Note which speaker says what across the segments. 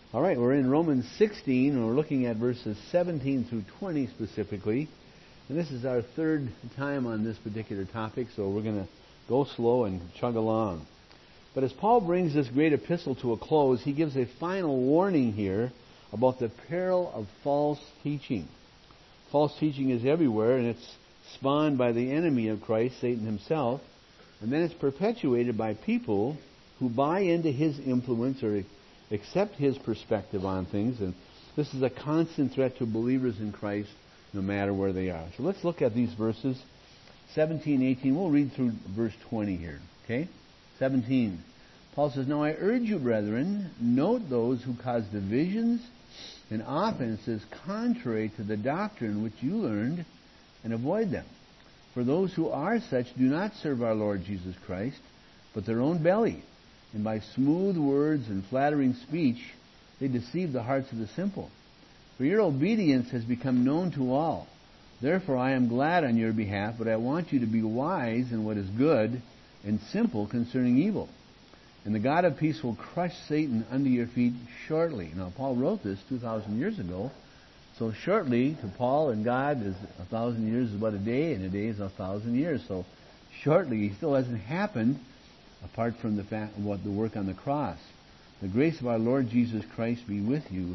Speaker 1: All right, we're in Romans 16, and we're looking at verses 17 through 20 specifically. And this is our third time on this particular topic, so we're going to go slow and chug along. But as Paul brings this great epistle to a close, he gives a final warning here about the peril of false teaching. False teaching is everywhere, and it's spawned by the enemy of Christ, Satan himself, and then it's perpetuated by people who buy into his influence or accept his perspective on things, and this is a constant threat to believers in Christ no matter where they are. So let's look at these verses, 17, 18. We'll read through verse 20 here, okay? 17. Paul says, "Now I urge you, brethren, note those who cause divisions and offenses contrary to the doctrine which you learned, and avoid them. For those who are such do not serve our Lord Jesus Christ, but their own belly. And by smooth words and flattering speech, they deceive the hearts of the simple. For your obedience has become known to all. Therefore I am glad on your behalf, but I want you to be wise in what is good and simple concerning evil. And the God of peace will crush Satan under your feet shortly." Now, Paul wrote this 2,000 years ago. So shortly, to Paul and God, is 1,000 years is but a day, and a day is 1,000 years. So shortly, it still hasn't happened, apart from the fact of what the work on the cross. The grace of our Lord Jesus Christ be with you.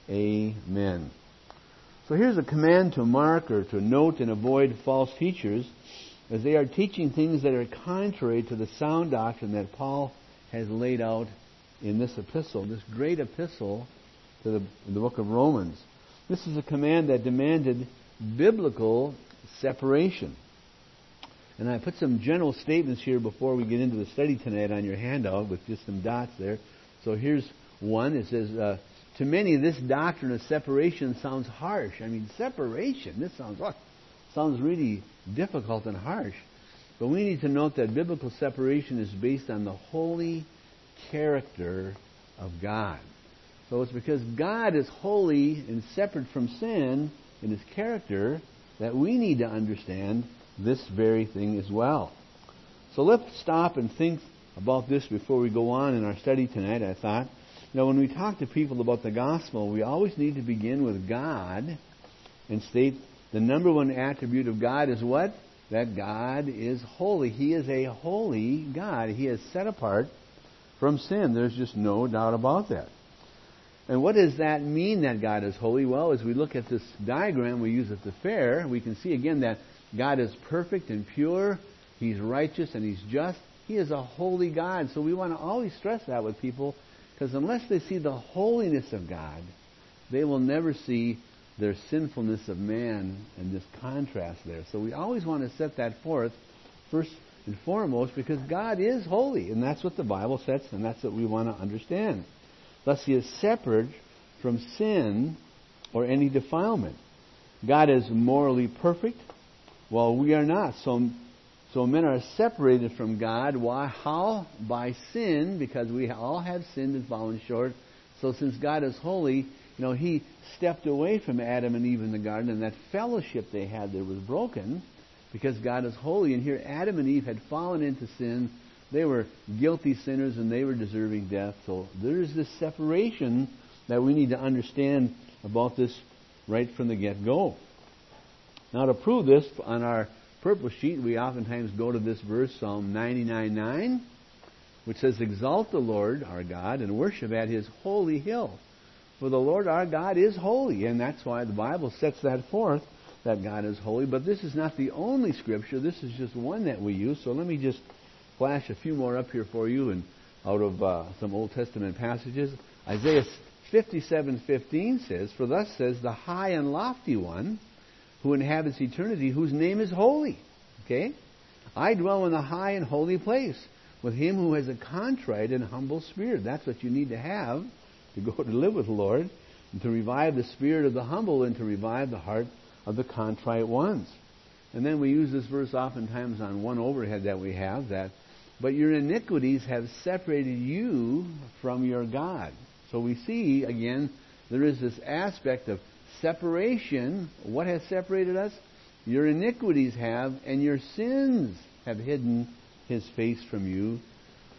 Speaker 1: Amen. So here's a command to mark or to note and avoid false teachers, as they are teaching things that are contrary to the sound doctrine that Paul has laid out in this epistle, this great epistle to the book of Romans. This is a command that demanded biblical separation. And I put some general statements here before we get into the study tonight on your handout with just some dots there. So here's one. It says, to many, this doctrine of separation sounds harsh. I mean, separation, this sounds really difficult and harsh. But we need to note that biblical separation is based on the holy character of God. So it's because God is holy and separate from sin in His character that we need to understand this very thing as well. So let's stop and think about this before we go on in our study tonight. I thought, when we talk to people about the gospel, we always need to begin with God and state the number one attribute of God is what? That God is holy. He is a holy God. He is set apart from sin. There's just no doubt about that. And what does that mean, that God is holy? Well, as we look at this diagram we use at the fair, we can see again that God is perfect and pure. He's righteous and He's just. He is a holy God. So we want to always stress that with people, because unless they see the holiness of God, they will never see their sinfulness of man and this contrast there. So we always want to set that forth first and foremost, because God is holy, and that's what the Bible sets, and that's what we want to understand. Thus He is separate from sin or any defilement. God is morally perfect, while we are not. So men are separated from God. Why? How? By sin, because we all have sinned and fallen short. So since God is holy, He stepped away from Adam and Eve in the garden, and that fellowship they had there was broken because God is holy. And here Adam and Eve had fallen into sin. They were guilty sinners and they were deserving death. So there's this separation that we need to understand about this right from the get-go. Now, to prove this, on our purple sheet, we oftentimes go to this verse, Psalm 99:9, which says, "Exalt the Lord our God and worship at His holy hill. For the Lord our God is holy." And that's why the Bible sets that forth, that God is holy. But this is not the only scripture. This is just one that we use. So let me just flash a few more up here for you, and out of some Old Testament passages. Isaiah 57:15 says, "For thus says the high and lofty one, who inhabits eternity, whose name is holy." Okay? "I dwell in the high and holy place, with him who has a contrite and humble spirit." That's what you need to have to go to live with the Lord, and to revive the spirit of the humble and to revive the heart of the contrite ones. And then we use this verse oftentimes on one overhead that we have, that, "But your iniquities have separated you from your God." So we see, again, there is this aspect of separation. What has separated us? Your iniquities have, and your sins have hidden His face from you.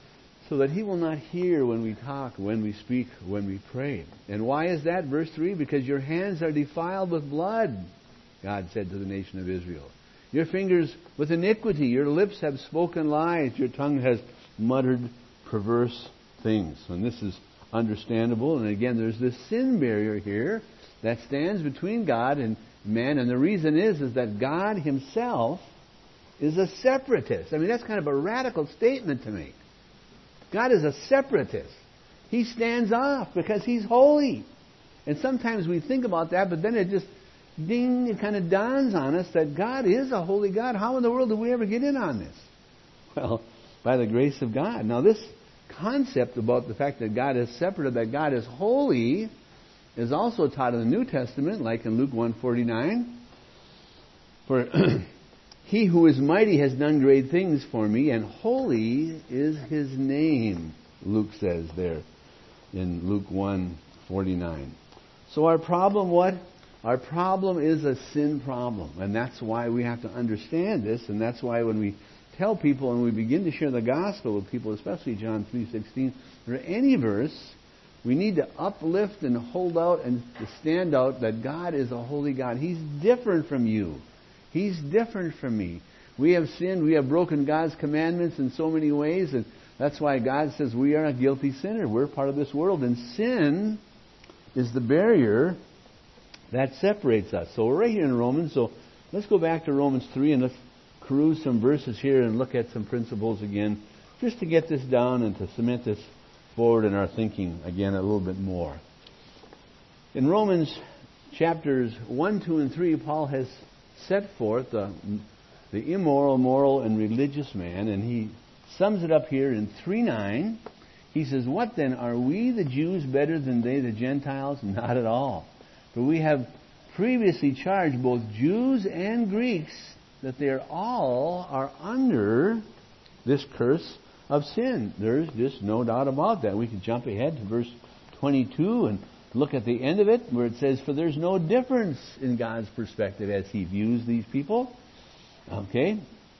Speaker 1: so that He will not hear when we talk, when we speak, when we pray. And why is that? Verse 3, because your hands are defiled with blood, God said to the nation of Israel. Your fingers with iniquity, your lips have spoken lies, your tongue has muttered perverse things. And this is understandable. And again, there's this sin barrier here that stands between God and man. And the reason is that God Himself is a separatist. I mean, that's kind of a radical statement to make. God is a separatist. He stands off because He's holy. And sometimes we think about that, but then it just, ding, it kind of dawns on us that God is a holy God. How in the world do we ever get in on this? Well, by the grace of God. Now, this concept about the fact that God is separate, that God is holy, is also taught in the New Testament, like in Luke 1:49. For He who is mighty has done great things for me, and holy is His name, Luke says there in Luke 1:49. So our problem, what? Our problem is a sin problem. And that's why we have to understand this. And that's why when we tell people and we begin to share the gospel with people, especially John 3:16, or any verse, we need to uplift and hold out and to stand out that God is a holy God. He's different from you. He's different from me. We have sinned. We have broken God's commandments in so many ways. And that's why God says we are a guilty sinner. We're part of this world. And sin is the barrier that separates us. So we're right here in Romans. So let's go back to Romans 3 and let's peruse some verses here and look at some principles again, just to get this down and to cement this forward in our thinking again a little bit more. In Romans chapters 1, 2, and 3, Paul has set forth the immoral, moral, and religious man, and he sums it up here in 3:9. He says, "What then? Are we the Jews better than they the Gentiles? Not at all. For we have previously charged both Jews and Greeks that they all are under this curse of sin." There's just no doubt about that. We can jump ahead to verse 22 and look at the end of it where it says, "For there's no difference in God's perspective as He views these people." Okay?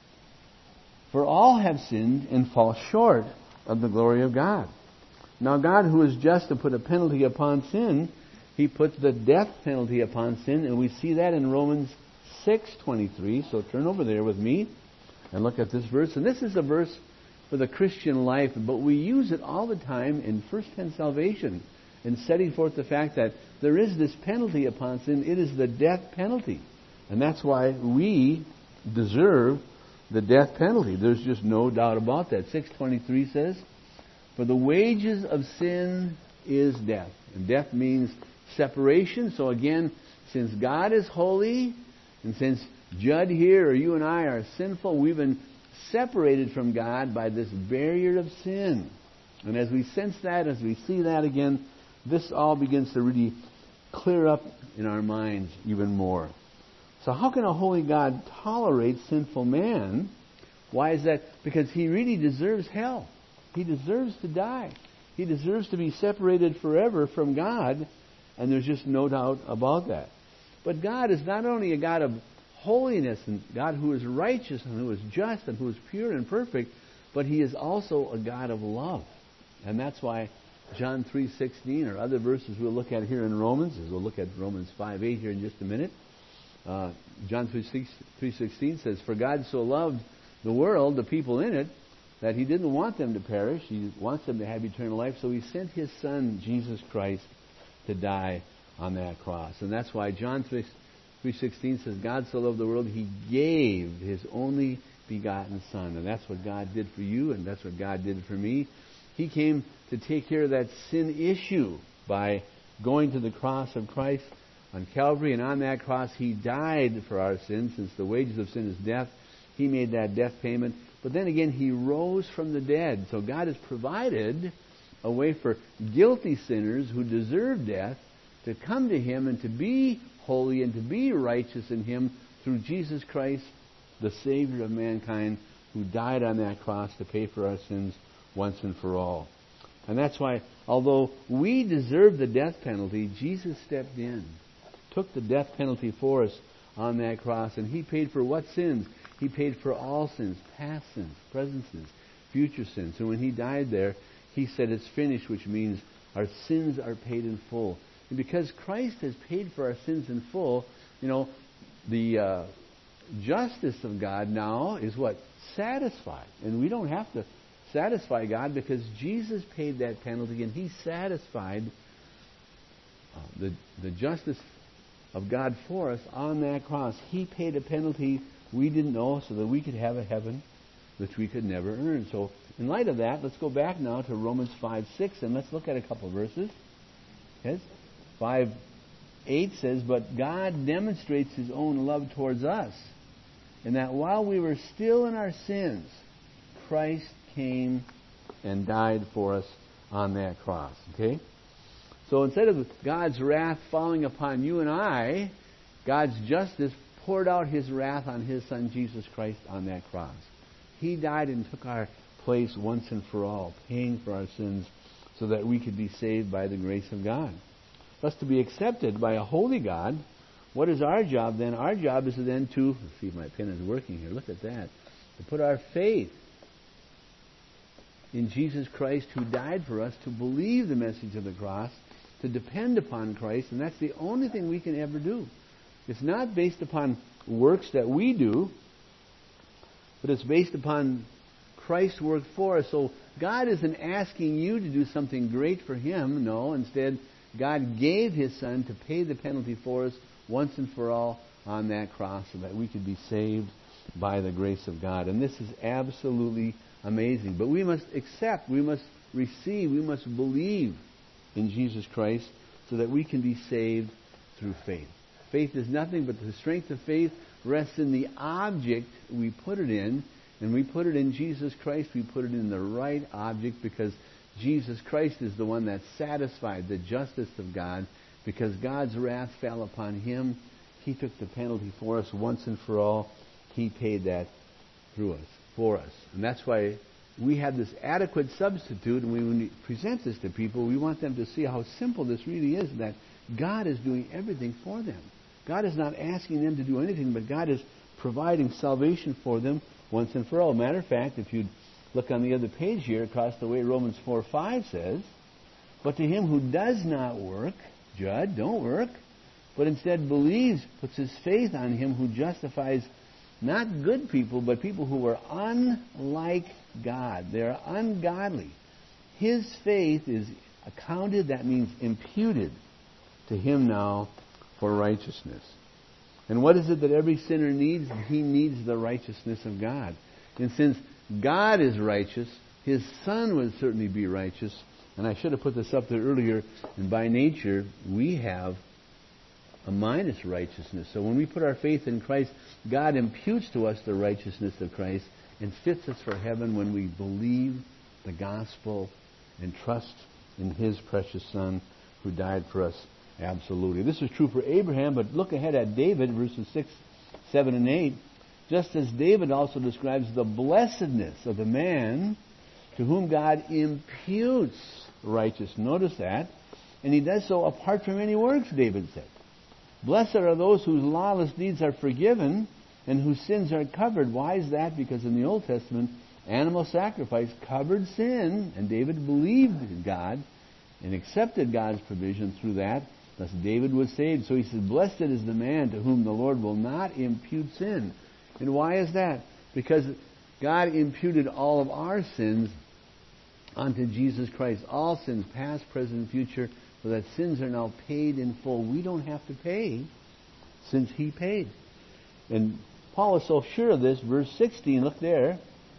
Speaker 1: "For all have sinned and fall short of the glory of God." Now God, who is just to put a penalty upon sin, He puts the death penalty upon sin, and we see that in Romans 6:23. So turn over there with me and look at this verse. And this is a verse for the Christian life, but we use it all the time in first-hand salvation, in setting forth the fact that there is this penalty upon sin. It is the death penalty. And that's why we deserve the death penalty. There's just no doubt about that. 6:23 says, "For the wages of sin is death." And death means separation. So again, since God is holy, and since Judd here or you and I are sinful, we've been separated from God by this barrier of sin. And as we sense that, as we see that again, this all begins to really clear up in our minds even more. So how can a holy God tolerate sinful man? Why is that? Because he really deserves hell. He deserves to die. He deserves to be separated forever from God, and there's just no doubt about that. But God is not only a God of holiness and God who is righteous and who is just and who is pure and perfect, but He is also a God of love. And that's why John 3:16 or other verses we'll look at here in Romans, as we'll look at Romans 5:8 here in just a minute. John 3:16 says, "For God so loved the world, the people in it, that He didn't want them to perish. He wants them to have eternal life. So He sent His Son, Jesus Christ, to die on that cross." And that's why John 3:16 says, "God so loved the world, He gave His only begotten Son." And that's what God did for you, and that's what God did for me. He came to take care of that sin issue by going to the cross of Christ on Calvary. And on that cross, He died for our sins. Since the wages of sin is death, He made that death payment. But then again, He rose from the dead. So God has provided a way for guilty sinners who deserve death to come to Him and to be holy and to be righteous in Him through Jesus Christ, the Savior of mankind, who died on that cross to pay for our sins once and for all. And that's why, although we deserve the death penalty, Jesus stepped in, took the death penalty for us on that cross, and He paid for what sins? He paid for all sins, past sins, present sins, future sins. And when He died there, He said it's finished, which means our sins are paid in full. And because Christ has paid for our sins in full, the justice of God now is what? Satisfied. And we don't have to satisfy God because Jesus paid that penalty and He satisfied the justice of God for us on that cross. He paid a penalty we didn't know so that we could have a heaven which we could never earn. So in light of that, let's go back now to Romans 5:6 and let's look at a couple of verses. Yes? 5:8 says, "But God demonstrates His own love towards us, in that while we were still in our sins, Christ came and died for us on that cross." Okay? So instead of God's wrath falling upon you and I, God's justice poured out His wrath on His Son Jesus Christ on that cross. He died and took our place once and for all, paying for our sins so that we could be saved by the grace of God. Thus, to be accepted by a holy God, what is our job then? Our job is then to, let's see if my pen is working here, look at that, to put our faith in Jesus Christ who died for us, to believe the message of the cross, to depend upon Christ, and that's the only thing we can ever do. It's not based upon works that we do, but it's based upon Christ's work for us. So God isn't asking you to do something great for Him. No, instead, God gave His Son to pay the penalty for us once and for all on that cross so that we could be saved by the grace of God. And this is absolutely amazing. But we must accept, we must receive, we must believe in Jesus Christ so that we can be saved through faith. Faith is nothing but the strength of faith rests in the object we put it in. And we put it in Jesus Christ. We put it in the right object because Jesus Christ is the one that satisfied the justice of God. Because God's wrath fell upon Him, He took the penalty for us once and for all. He paid that through us, for us. And that's why we have this adequate substitute. And when we present this to people, we want them to see how simple this really is, that God is doing everything for them. God is not asking them to do anything, but God is providing salvation for them once and for all. Matter of fact, if you look on the other page here, across the way, Romans 4:5 says, "But to him who does not work," Judd, don't work, "but instead believes, puts his faith on Him who justifies not good people, but people who are unlike God." They are ungodly. His faith is accounted, that means imputed, to him now for righteousness. And what is it that every sinner needs? He needs the righteousness of God. And since God is righteous, His Son would certainly be righteous. And I should have put this up there earlier. And by nature, we have a minus righteousness. So when we put our faith in Christ, God imputes to us the righteousness of Christ and fits us for heaven when we believe the gospel and trust in His precious Son who died for us absolutely. This is true for Abraham, but look ahead at David, verses 6, 7, and 8. Just as David also describes the blessedness of the man to whom God imputes righteousness. Notice that. And He does so apart from any works, David said. "Blessed are those whose lawless deeds are forgiven and whose sins are covered." Why is that? Because in the Old Testament, animal sacrifice covered sin, and David believed in God and accepted God's provision through that. Thus David was saved. So he says, "Blessed is the man to whom the Lord will not impute sin." And why is that? Because God imputed all of our sins onto Jesus Christ. All sins, past, present, and future, so that sins are now paid in full. We don't have to pay since He paid. And Paul is so sure of this. Verse 16, look there.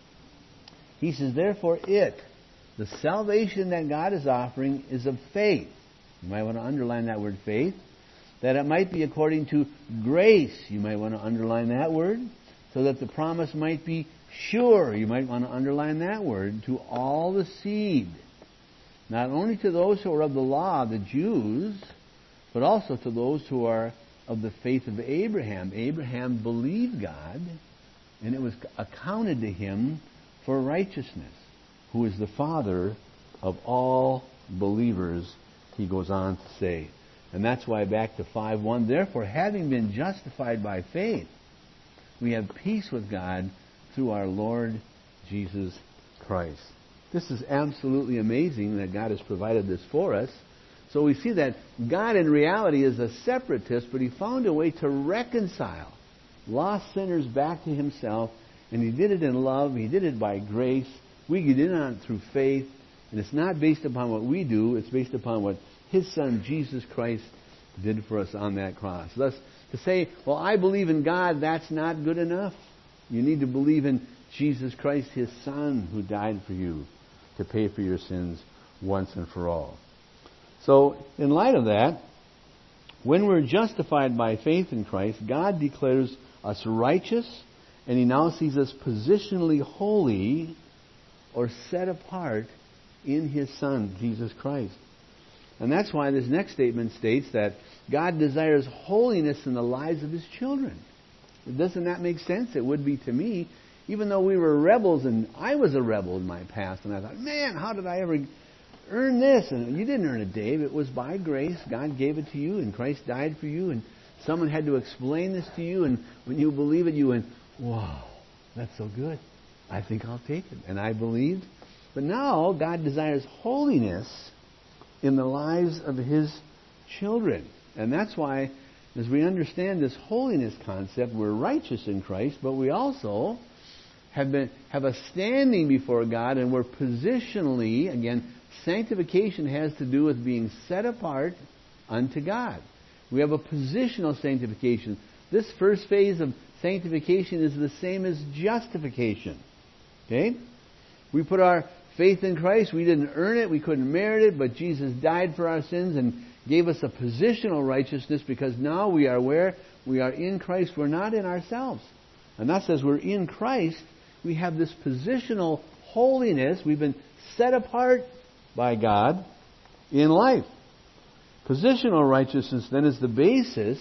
Speaker 1: He says, "Therefore the salvation that God is offering, is of faith." You might want to underline that word faith. "That it might be according to grace." You might want to underline that word. "So that the promise might be sure." You might want to underline that word. "To all the seed. Not only to those who are of the law, the Jews, but also to those who are of the faith of Abraham." Abraham believed God, and it was accounted to him for righteousness. "Who is the father of all believers," he goes on to say. And that's why back to 5:1, "Therefore, having been justified by faith, we have peace with God through our Lord Jesus Christ." This is absolutely amazing that God has provided this for us. So we see that God in reality is a separatist, but He found a way to reconcile lost sinners back to Himself, and He did it in love. He did it by grace. We get in on it through faith, and it's not based upon what we do. It's based upon what His Son, Jesus Christ, did for us on that cross. Thus, to say, well, I believe in God, that's not good enough. You need to believe in Jesus Christ, His Son, who died for you to pay for your sins once and for all. So, in light of that, when we're justified by faith in Christ, God declares us righteous, and He now sees us positionally holy or set apart in His Son, Jesus Christ. And that's why this next statement states that God desires holiness in the lives of His children. Doesn't that make sense? It would be to me, even though we were rebels, and I was a rebel in my past, and I thought, man, how did I ever earn this? And you didn't earn it, Dave. It was by grace. God gave it to you, and Christ died for you, and someone had to explain this to you, and when you believe it, you went, wow, that's so good. I think I'll take it. And I believed. But now God desires holiness in the lives of His children. And that's why, as we understand this holiness concept, we're righteous in Christ, but we also have a standing before God, and we're positionally, again, sanctification has to do with being set apart unto God. We have a positional sanctification. This first phase of sanctification is the same as justification. Okay? We put our faith in Christ. We didn't earn it. We couldn't merit it, but Jesus died for our sins and gave us a positional righteousness, because now we are where? We are in Christ. We're not in ourselves. And thus, as we're in Christ, we have this positional holiness. We've been set apart by God in life. Positional righteousness then is the basis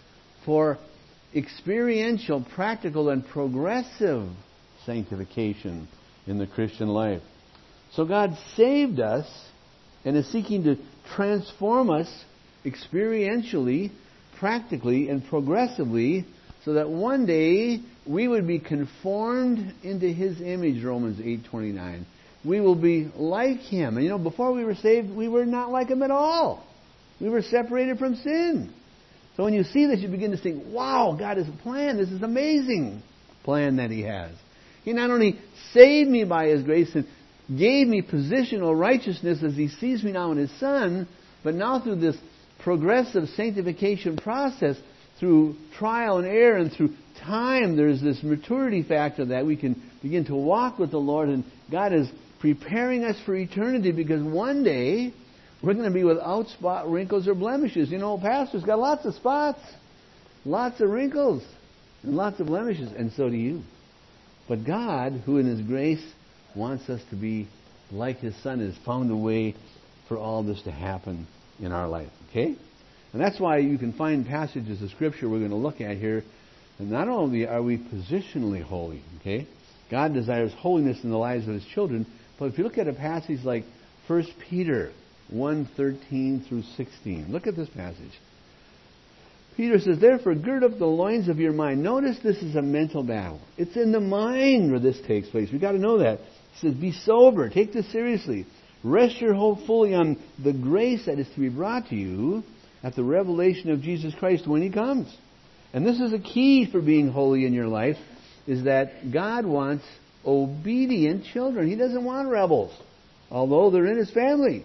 Speaker 1: for experiential, practical, and progressive sanctification in the Christian life. So God saved us and is seeking to transform us experientially, practically, and progressively, so that one day we would be conformed into His image, Romans 8:29. We will be like Him. And before we were saved, we were not like Him at all. We were separated from sin. So when you see this, you begin to think, wow, God has a plan. This is an amazing plan that He has. He not only saved me by His grace and gave me positional righteousness as He sees me now in His Son, but now through this progressive sanctification process, through trial and error and through time, there's this maturity factor that we can begin to walk with the Lord, and God is preparing us for eternity, because one day we're going to be without spot, wrinkles, or blemishes. Pastor's got lots of spots, lots of wrinkles, and lots of blemishes, and so do you. But God, who in His grace wants us to be like His Son, has found a way for all this to happen in our life. Okay? And that's why you can find passages of Scripture we're going to look at here. And not only are we positionally holy, okay? God desires holiness in the lives of His children. But if you look at a passage like 1 Peter 1:13 through 16. Look at this passage. Peter says, therefore, gird up the loins of your mind. Notice this is a mental battle. It's in the mind where this takes place. We've got to know that. He says, be sober. Take this seriously. Rest your hope fully on the grace that is to be brought to you at the revelation of Jesus Christ when He comes. And this is a key for being holy in your life, is that God wants obedient children. He doesn't want rebels, although they're in His family.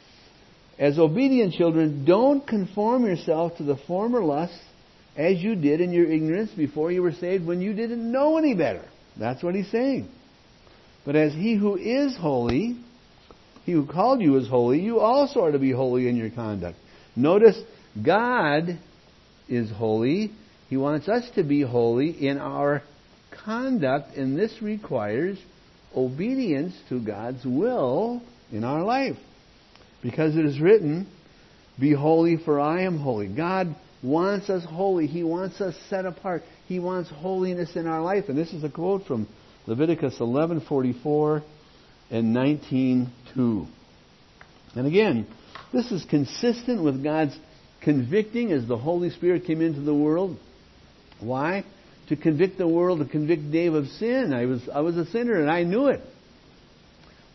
Speaker 1: As obedient children, don't conform yourself to the former lusts as you did in your ignorance before you were saved, when you didn't know any better. That's what He's saying. But as He who is holy, He who called you is holy, you also are to be holy in your conduct. Notice, God is holy. He wants us to be holy in our conduct, and this requires obedience to God's will in our life. Because it is written, be holy for I am holy. God wants us holy. He wants us set apart. He wants holiness in our life. And this is a quote from Leviticus 11:44 and 19:2. And again, this is consistent with God's convicting as the Holy Spirit came into the world. Why? To convict the world, to convict Dave of sin. I was a sinner and I knew it.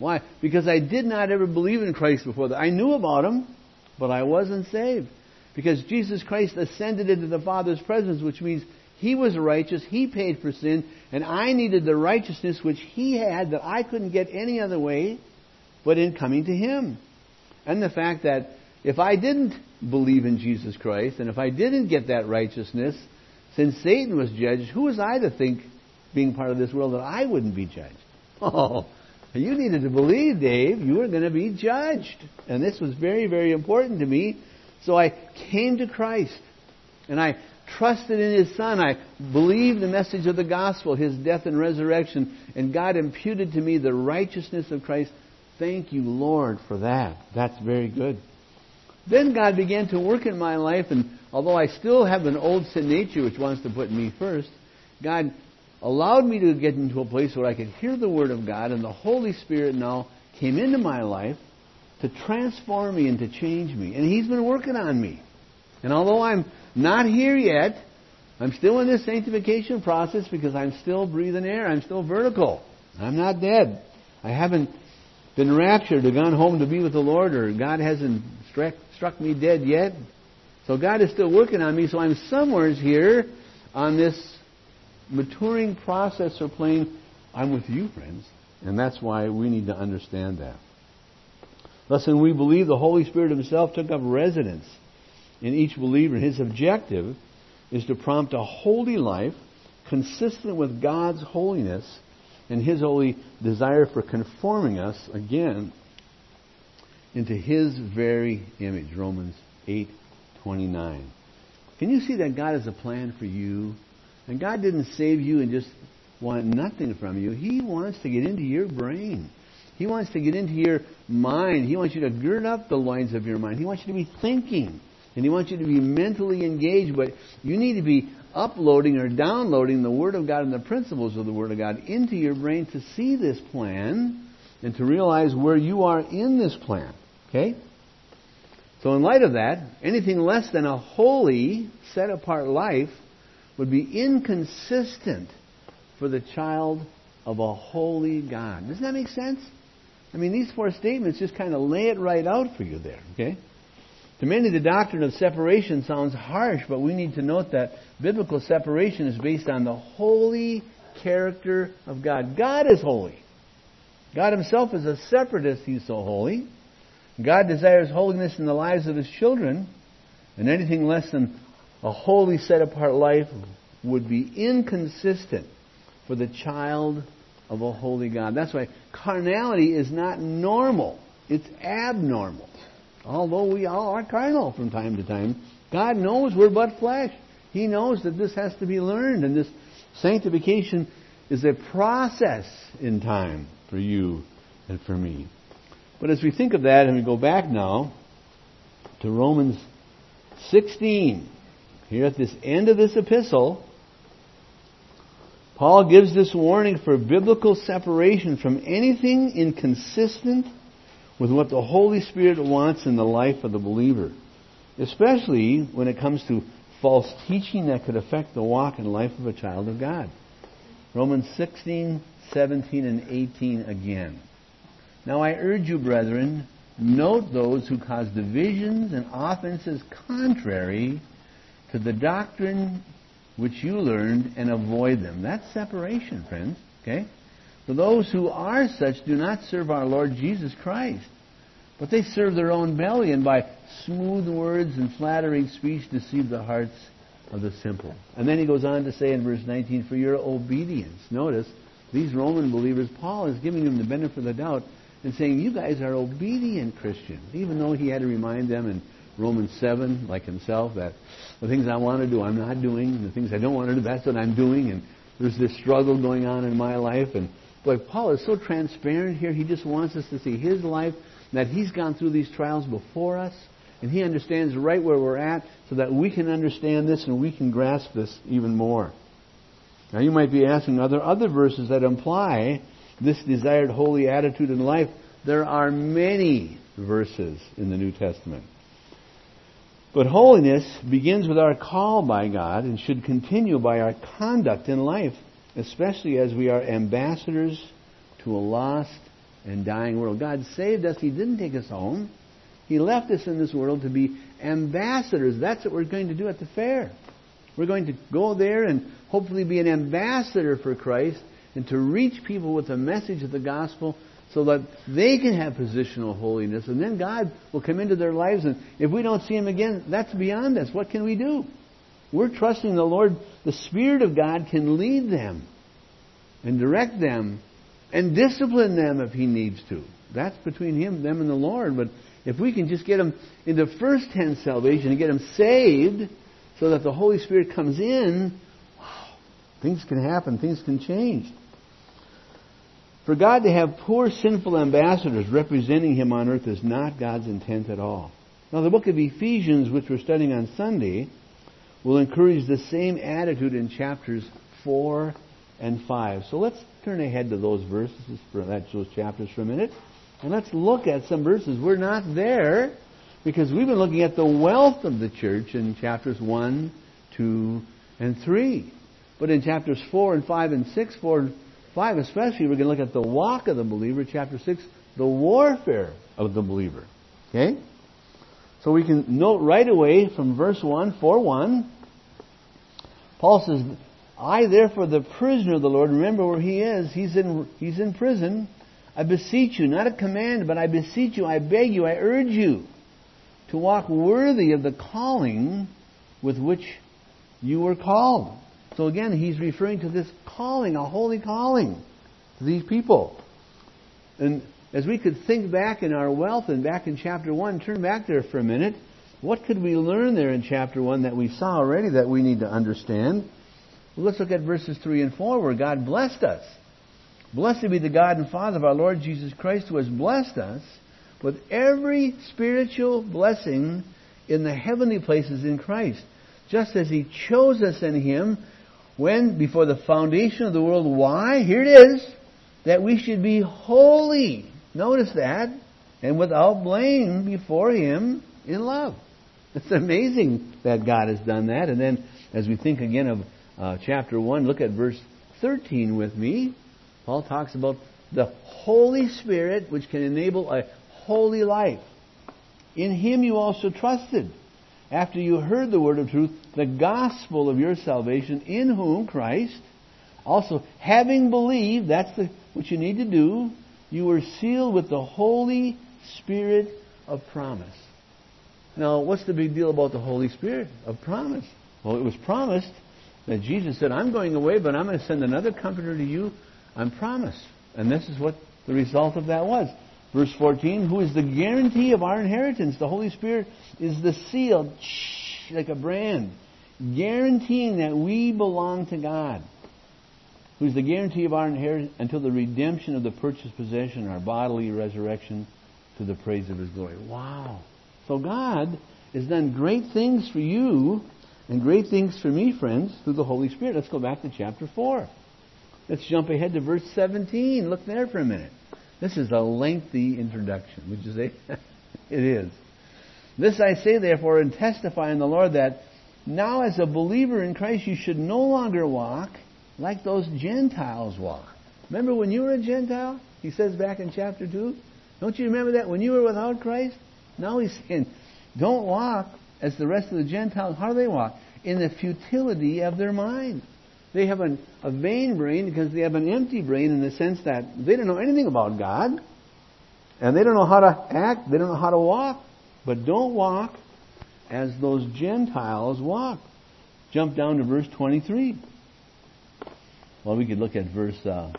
Speaker 1: Why? Because I did not ever believe in Christ before that. I knew about Him, but I wasn't saved. Because Jesus Christ ascended into the Father's presence, which means He was righteous, He paid for sin, and I needed the righteousness which He had that I couldn't get any other way but in coming to Him. And the fact that if I didn't believe in Jesus Christ, and if I didn't get that righteousness, since Satan was judged, who was I to think, being part of this world, that I wouldn't be judged? Oh, you needed to believe, Dave. You were going to be judged. And this was very, very important to me. So I came to Christ, and I trusted in His Son. I believed the message of the gospel, His death and resurrection, and God imputed to me the righteousness of Christ. Thank you, Lord, for that. That's very good. Then God began to work in my life, and although I still have an old sin nature which wants to put me first, God allowed me to get into a place where I could hear the Word of God, and the Holy Spirit now came into my life to transform me and to change me. And He's been working on me. And although I'm not here yet, I'm still in this sanctification process because I'm still breathing air. I'm still vertical. I'm not dead. I haven't been raptured or gone home to be with the Lord, or God hasn't struck me dead yet. So God is still working on me. So I'm somewhere here on this maturing process or plane. I'm with you, friends. And that's why we need to understand that. Thus, when we believe, the Holy Spirit Himself took up residence in each believer. His objective is to prompt a holy life consistent with God's holiness and His holy desire for conforming us, again, into His very image. Romans 8:29. Can you see that God has a plan for you? And God didn't save you and just want nothing from you. He wants to get into your brain. He wants to get into your mind. He wants you to gird up the loins of your mind. He wants you to be thinking. And He wants you to be mentally engaged. But you need to be uploading or downloading the Word of God and the principles of the Word of God into your brain to see this plan and to realize where you are in this plan. Okay? So in light of that, anything less than a holy, set-apart life would be inconsistent for the child of a holy God. Doesn't that make sense? I mean, these four statements just kind of lay it right out for you there, okay? To many, the doctrine of separation sounds harsh, but we need to note that biblical separation is based on the holy character of God. God is holy. God Himself is a separatist. He's so holy. God desires holiness in the lives of His children, and anything less than a holy, set-apart life would be inconsistent for the child of a holy God. That's why carnality is not normal. It's abnormal. Although we all are carnal from time to time, God knows we're but flesh. He knows that this has to be learned, and this sanctification is a process in time for you and for me. But as we think of that, and we go back now to Romans 16, here at this end of this epistle, Paul gives this warning for biblical separation from anything inconsistent with what the Holy Spirit wants in the life of the believer, especially when it comes to false teaching that could affect the walk and life of a child of God. Romans 16, 17, and 18 again. Now I urge you, brethren, note those who cause divisions and offenses contrary to the doctrine which you learned, and avoid them. That's separation, friends. Okay? For those who are such do not serve our Lord Jesus Christ, but they serve their own belly, and by smooth words and flattering speech deceive the hearts of the simple. And then he goes on to say in verse 19, for your obedience. Notice, these Roman believers, Paul is giving them the benefit of the doubt and saying, you guys are obedient Christians, even though he had to remind them in Romans 7, like himself, that the things I want to do, I'm not doing. And the things I don't want to do, that's what I'm doing. And there's this struggle going on in my life. And boy, Paul is so transparent here. He just wants us to see his life, that he's gone through these trials before us. And he understands right where we're at so that we can understand this and we can grasp this even more. Now you might be asking, are there other verses that imply this desired holy attitude in life? There are many verses in the New Testament. But holiness begins with our call by God and should continue by our conduct in life, especially as we are ambassadors to a lost and dying world. God saved us. He didn't take us home. He left us in this world to be ambassadors. That's what we're going to do at the fair. We're going to go there and hopefully be an ambassador for Christ and to reach people with the message of the gospel so that they can have positional holiness. And then God will come into their lives, and if we don't see Him again, that's beyond us. What can we do? We're trusting the Lord. The Spirit of God can lead them and direct them and discipline them if He needs to. That's between them and the Lord. But if we can just get them into first-hand salvation and get them saved so that the Holy Spirit comes in, wow, things can happen, things can change. For God to have poor, sinful ambassadors representing Him on earth is not God's intent at all. Now, the book of Ephesians, which we're studying on Sunday, will encourage the same attitude in chapters 4 and 5. So let's turn ahead to those verses, those chapters for a minute, and let's look at some verses. We're not there because we've been looking at the wealth of the church in chapters 1, 2, and 3. But in chapters 4 and 5 and 6, 4 and 5 especially, we're going to look at the walk of the believer. Chapter 6, the warfare of the believer. Okay? So we can note right away from verse 1, 4:1, Paul says, I therefore, the prisoner of the Lord, remember where he is. He's in prison. I beseech you, not a command, but I beseech you, I beg you, I urge you to walk worthy of the calling with which you were called. So again, he's referring to this calling, a holy calling to these people. And as we could think back in our wealth and back in chapter 1, turn back there for a minute. What could we learn there in chapter 1 that we saw already that we need to understand? Well, let's look at verses 3 and 4 where God blessed us. Blessed be the God and Father of our Lord Jesus Christ, who has blessed us with every spiritual blessing in the heavenly places in Christ, just as He chose us in Him when, before the foundation of the world, why? Here it is, that we should be holy. Notice that. And without blame before Him in love. It's amazing that God has done that. And then, as we think again of chapter 1, look at verse 13 with me. Paul talks about the Holy Spirit, which can enable a holy life. In Him you also trusted, after you heard the word of truth, the gospel of your salvation, in whom Christ, also having believed, that's what you need to do, you were sealed with the Holy Spirit of promise. Now, what's the big deal about the Holy Spirit of promise? Well, it was promised that Jesus said, I'm going away, but I'm going to send another comforter to you. I'm promised. And this is what the result of that was. Verse 14, who is the guarantee of our inheritance. The Holy Spirit is the seal, like a brand, guaranteeing that we belong to God. Who is the guarantee of our inheritance until the redemption of the purchased possession, our bodily resurrection to the praise of His glory. Wow. So God has done great things for you and great things for me, friends, through the Holy Spirit. Let's go back to chapter 4. Let's jump ahead to verse 17. Look there for a minute. This is a lengthy introduction. Would you say? It is. This I say, therefore, and testify in the Lord that now as a believer in Christ you should no longer walk like those Gentiles walk. Remember when you were a Gentile? He says back in chapter 2. Don't you remember that? When you were without Christ? Now He's saying, don't walk as the rest of the Gentiles. How do they walk? In the futility of their mind. They have a vain brain because they have an empty brain in the sense that they don't know anything about God. And they don't know how to act. They don't know how to walk. But don't walk as those Gentiles walk. Jump down to verse 23. Well, we could look at verse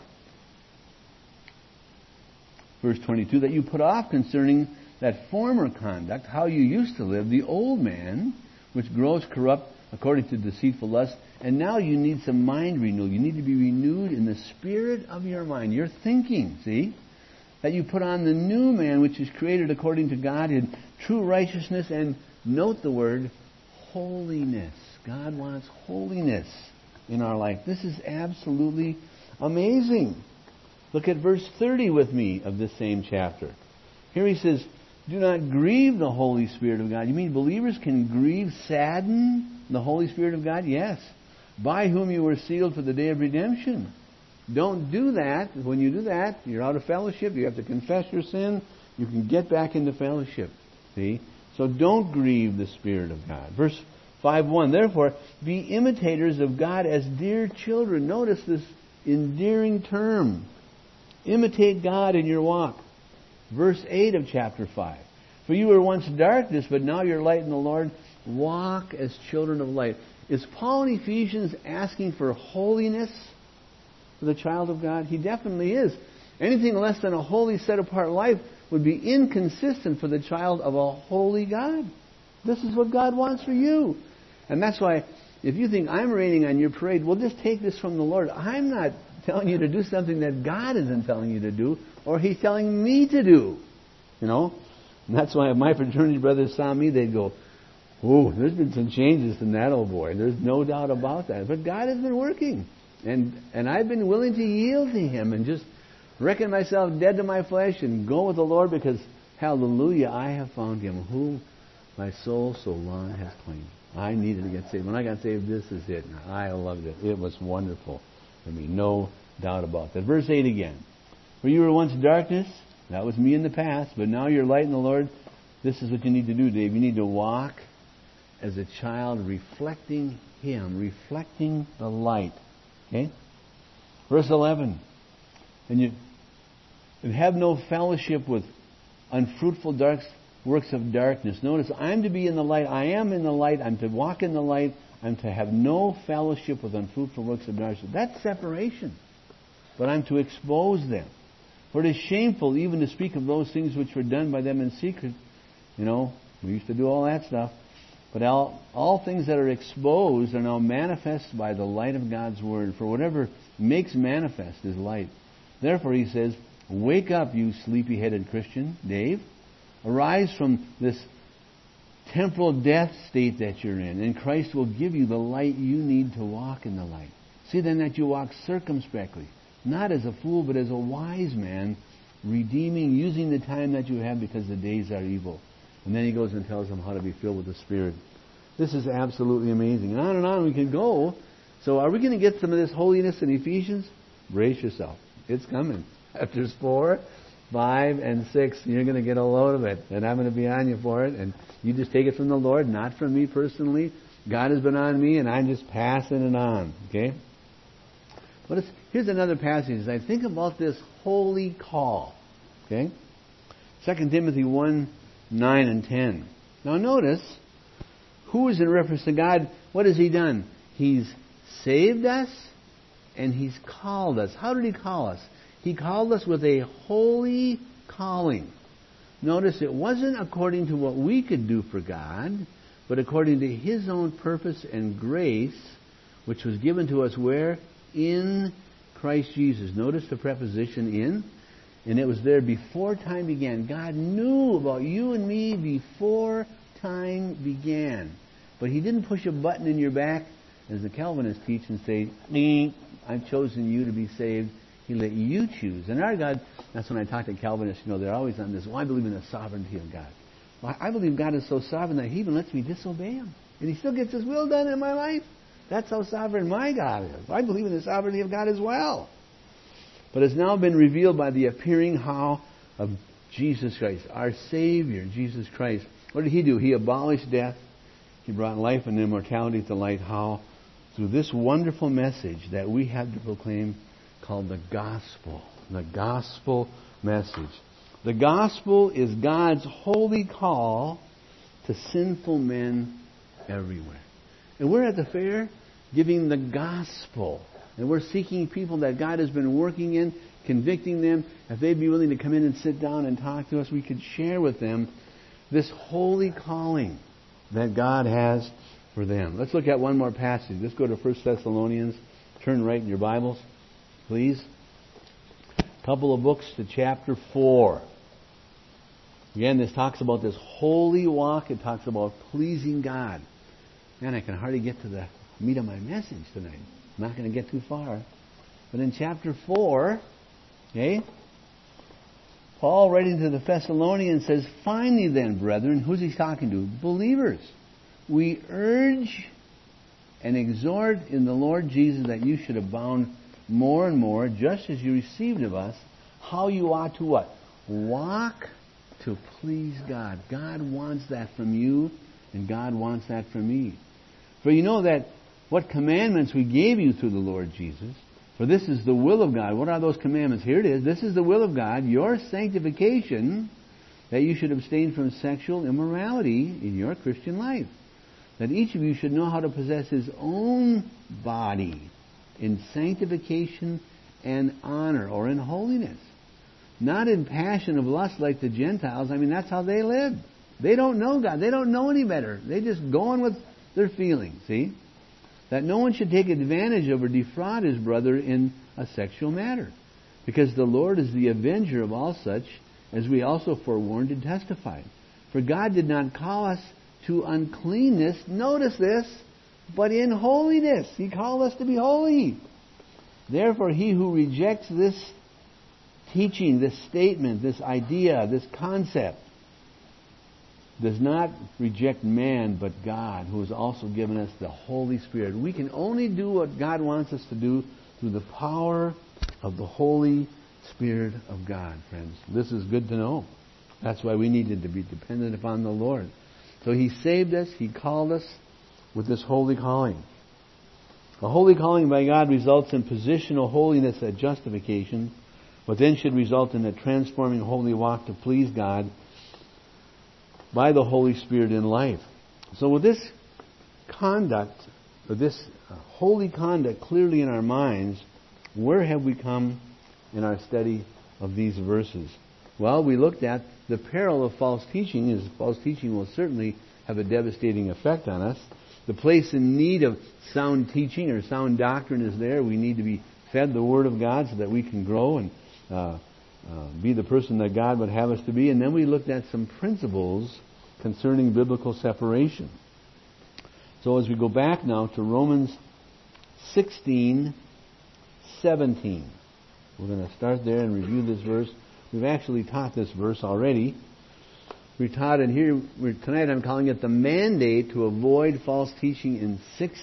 Speaker 1: 22. That you put off concerning that former conduct, how you used to live, the old man, which grows corrupt according to deceitful lust. And now you need some mind renewal. You need to be renewed in the spirit of your mind. Your thinking, see? That you put on the new man, which is created according to God in true righteousness. And note the word, holiness. God wants holiness in our life. This is absolutely amazing. Look at verse 30 with me of this same chapter. Here he says, do not grieve the Holy Spirit of God. You mean believers can grieve, sadden the Holy Spirit of God? Yes. By whom you were sealed for the day of redemption. Don't do that. When you do that, you're out of fellowship. You have to confess your sin. You can get back into fellowship. See? So don't grieve the Spirit of God. Verse 5:1, therefore, be imitators of God as dear children. Notice this endearing term. Imitate God in your walk. Verse 8 of chapter 5. For you were once darkness, but now you're light in the Lord. Walk as children of light. Is Paul in Ephesians asking for holiness for the child of God? He definitely is. Anything less than a holy, set-apart life would be inconsistent for the child of a holy God. This is what God wants for you. And that's why, if you think I'm raining on your parade, well, just take this from the Lord. I'm not telling you to do something that God isn't telling you to do, or He's telling me to do. You know? And that's why if my fraternity brothers saw me, they'd go, "Oh, there's been some changes in that old boy." There's no doubt about that. But God has been working. And I've been willing to yield to Him and just reckon myself dead to my flesh and go with the Lord because, hallelujah, I have found Him who my soul so long has claimed. I needed to get saved. When I got saved, this is it. I loved it. It was wonderful. There be no doubt about that. Verse 8 again. For you were once darkness. That was me in the past. But now you're light in the Lord. This is what you need to do, Dave. You need to walk as a child reflecting Him, reflecting the light. Okay? Verse 11. And have no fellowship with unfruitful works of darkness. Notice, I'm to be in the light. I am in the light. I'm to walk in the light. I'm to have no fellowship with unfruitful works of darkness. That's separation. But I'm to expose them. For it is shameful even to speak of those things which were done by them in secret. You know, we used to do all that stuff. But all things that are exposed are now manifest by the light of God's Word. For whatever makes manifest is light. Therefore, he says, wake up, you sleepy-headed Christian, Dave. Arise from this temporal death state that you're in, and Christ will give you the light you need to walk in the light. See then that you walk circumspectly, not as a fool, but as a wise man, redeeming, using the time that you have because the days are evil. And then he goes and tells them how to be filled with the Spirit. This is absolutely amazing. And on we can go. So are we going to get some of this holiness in Ephesians? Brace yourself. It's coming. Chapters 4, 5, and 6, you're going to get a load of it. And I'm going to be on you for it. And you just take it from the Lord, not from me personally. God has been on me, and I'm just passing it on. Okay? But here's another passage. As I think about this holy call. Okay? 2 Timothy 1, 9 and 10. Now notice, who is in reference to God? What has He done? He's saved us and He's called us. How did He call us? He called us with a holy calling. Notice it wasn't according to what we could do for God, but according to His own purpose and grace, which was given to us where? In Christ Jesus. Notice the preposition in. And it was there before time began. God knew about you and me before time began. But He didn't push a button in your back, as the Calvinists teach, and say, I've chosen you to be saved. He let you choose. And our God, that's when I talk to Calvinists, they're always on this, well, I believe in the sovereignty of God. Well, I believe God is so sovereign that He even lets me disobey Him. And He still gets His will done in my life. That's how sovereign my God is. I believe in the sovereignty of God as well. But it's now been revealed by the appearing how of Jesus Christ, our Savior, Jesus Christ. What did He do? He abolished death. He brought life and immortality to light. How? Through this wonderful message that we have to proclaim called the gospel. The gospel message. The gospel is God's holy call to sinful men everywhere. And we're at the fair giving the gospel. And we're seeking people that God has been working in, convicting them. If they'd be willing to come in and sit down and talk to us, we could share with them this holy calling that God has for them. Let's look at one more passage. Let's go to 1 Thessalonians. Turn right in your Bibles, please. A couple of books to chapter 4. Again, this talks about this holy walk. It talks about pleasing God. Man, I can hardly get to the meat of my message tonight. I'm not going to get too far. But in chapter 4, okay, Paul, writing to the Thessalonians, says, finally then, brethren, who's he talking to? Believers. We urge and exhort in the Lord Jesus that you should abound more and more, just as you received of us, how you ought to what? Walk to please God. God wants that from you, and God wants that from me. For you know that what commandments we gave you through the Lord Jesus, for this is the will of God. What are those commandments? Here it is. This is the will of God, your sanctification, that you should abstain from sexual immorality in your Christian life. That each of you should know how to possess his own body in sanctification and honor, or in holiness. Not in passion of lust like the Gentiles. I mean, that's how they live. They don't know God. They don't know any better. They just go on with their feelings, see? That no one should take advantage of or defraud his brother in a sexual matter. Because the Lord is the avenger of all such, as we also forewarned and testified. For God did not call us to uncleanness, notice this, but in holiness. He called us to be holy. Therefore, he who rejects this teaching, this statement, this idea, this concept, does not reject man, but God, who has also given us the Holy Spirit. We can only do what God wants us to do through the power of the Holy Spirit of God, friends. This is good to know. That's why we needed to be dependent upon the Lord. So He saved us, He called us with this holy calling. A holy calling by God results in positional holiness at justification, but then should result in a transforming holy walk to please God by the Holy Spirit in life. So with this conduct, or this holy conduct clearly in our minds, where have we come in our study of these verses? Well, we looked at the peril of false teaching, as false teaching will certainly have a devastating effect on us. The place in need of sound teaching or sound doctrine is there. We need to be fed the Word of God so that we can grow and be the person that God would have us to be. And then we looked at some principles concerning biblical separation. So as we go back now to Romans 16:17, we're going to start there and review this verse. We've actually taught this verse already. We taught it here. Tonight I'm calling it the mandate to avoid false teaching in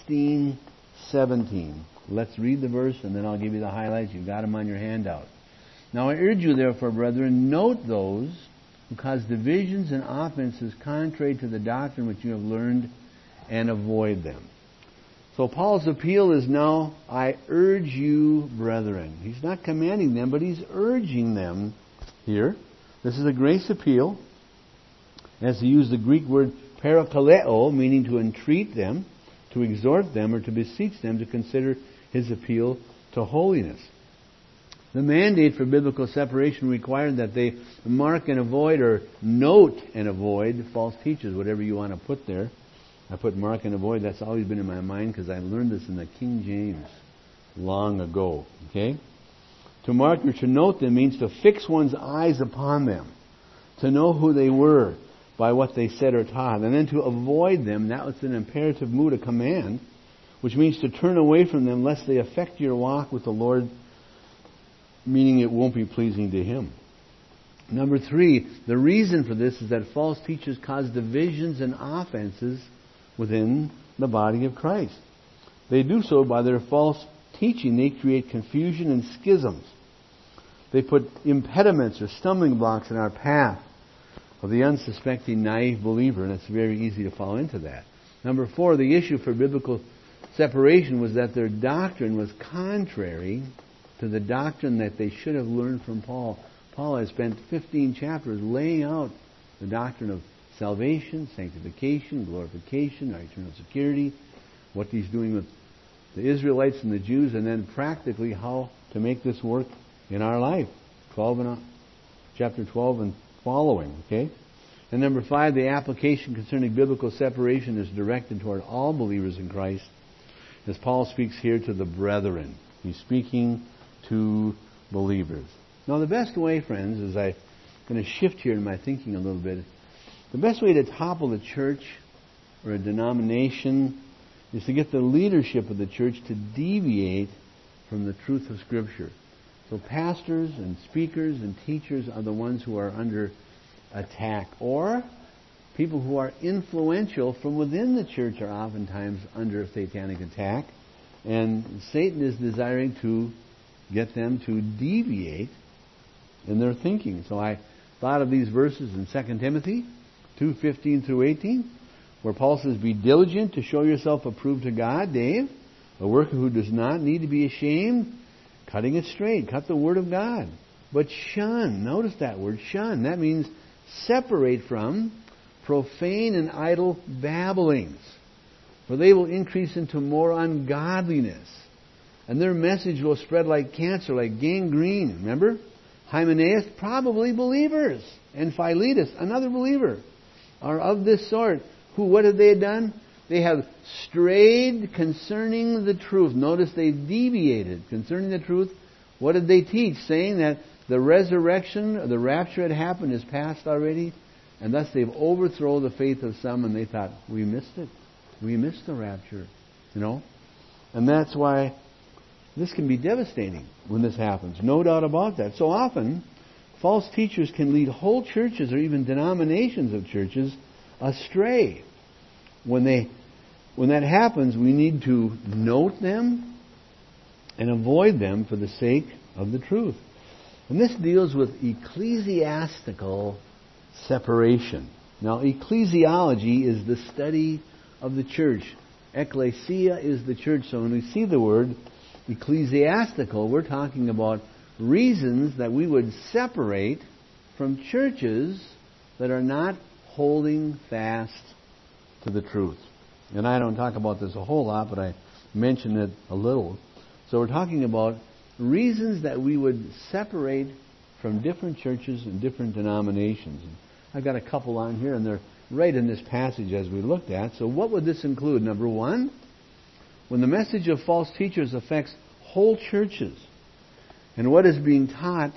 Speaker 1: 16:17. Let's read the verse and then I'll give you the highlights. You've got them on your handout. Now I urge you therefore, brethren, note those who cause divisions and offenses contrary to the doctrine which you have learned, and avoid them. So Paul's appeal is now, I urge you, brethren. He's not commanding them, but he's urging them here. This is a grace appeal. As he used the Greek word parakaleo, meaning to entreat them, to exhort them, or to beseech them to consider his appeal to holiness. The mandate for biblical separation required that they mark and avoid, or note and avoid, false teachers, whatever you want to put there. I put mark and avoid. That's always been in my mind because I learned this in the King James long ago. Okay? To mark or to note them means to fix one's eyes upon them, to know who they were by what they said or taught. And then to avoid them, that was an imperative mood, a command, which means to turn away from them lest they affect your walk with the Lord, meaning it won't be pleasing to Him. Number 3, the reason for this is that false teachers cause divisions and offenses within the body of Christ. They do so by their false teaching. They create confusion and schisms. They put impediments or stumbling blocks in our path of the unsuspecting, naive believer, and it's very easy to fall into that. Number 4, the issue for biblical separation was that their doctrine was contrary to the doctrine that they should have learned from Paul. Paul has spent 15 chapters laying out the doctrine of salvation, sanctification, glorification, our eternal security, what he's doing with the Israelites and the Jews, and then practically how to make this work in our life. Chapter 12 and following, okay? And number 5, the application concerning biblical separation is directed toward all believers in Christ, as Paul speaks here to the brethren. He's speaking to believers. Now the best way, friends, is I'm going to shift here in my thinking a little bit. The best way to topple the church or a denomination is to get the leadership of the church to deviate from the truth of Scripture. So pastors and speakers and teachers are the ones who are under attack. Or people who are influential from within the church are oftentimes under satanic attack. And Satan is desiring to get them to deviate in their thinking. So I thought of these verses in 2 Timothy 2:15 through 18, where Paul says, "Be diligent to show yourself approved to God," Dave, "a worker who does not need to be ashamed, cutting it straight, cut the word of God. But shun," notice that word, shun. That means separate from profane and idle babblings, for they will increase into more ungodliness. And their message will spread like cancer, like gangrene. Remember? Hymenaeus, probably believers, and Philetus, another believer, are of this sort. Who, what have they done? They have strayed concerning the truth. Notice they deviated concerning the truth. What did they teach? Saying that the resurrection, or the rapture had happened, is past already. And thus they've overthrown the faith of some, and they thought, we missed it. We missed the rapture. You know? And that's why this can be devastating when this happens. No doubt about that. So often, false teachers can lead whole churches or even denominations of churches astray. When that happens, we need to note them and avoid them for the sake of the truth. And this deals with ecclesiastical separation. Now, ecclesiology is the study of the church. Ecclesia is the church. So when we see the word ecclesiastical, we're talking about reasons that we would separate from churches that are not holding fast to the truth. And I don't talk about this a whole lot, but I mention it a little. So we're talking about reasons that we would separate from different churches and different denominations. I've got a couple on here, and they're right in this passage as we looked at. So what would this include? Number one, when the message of false teachers affects whole churches, and what is being taught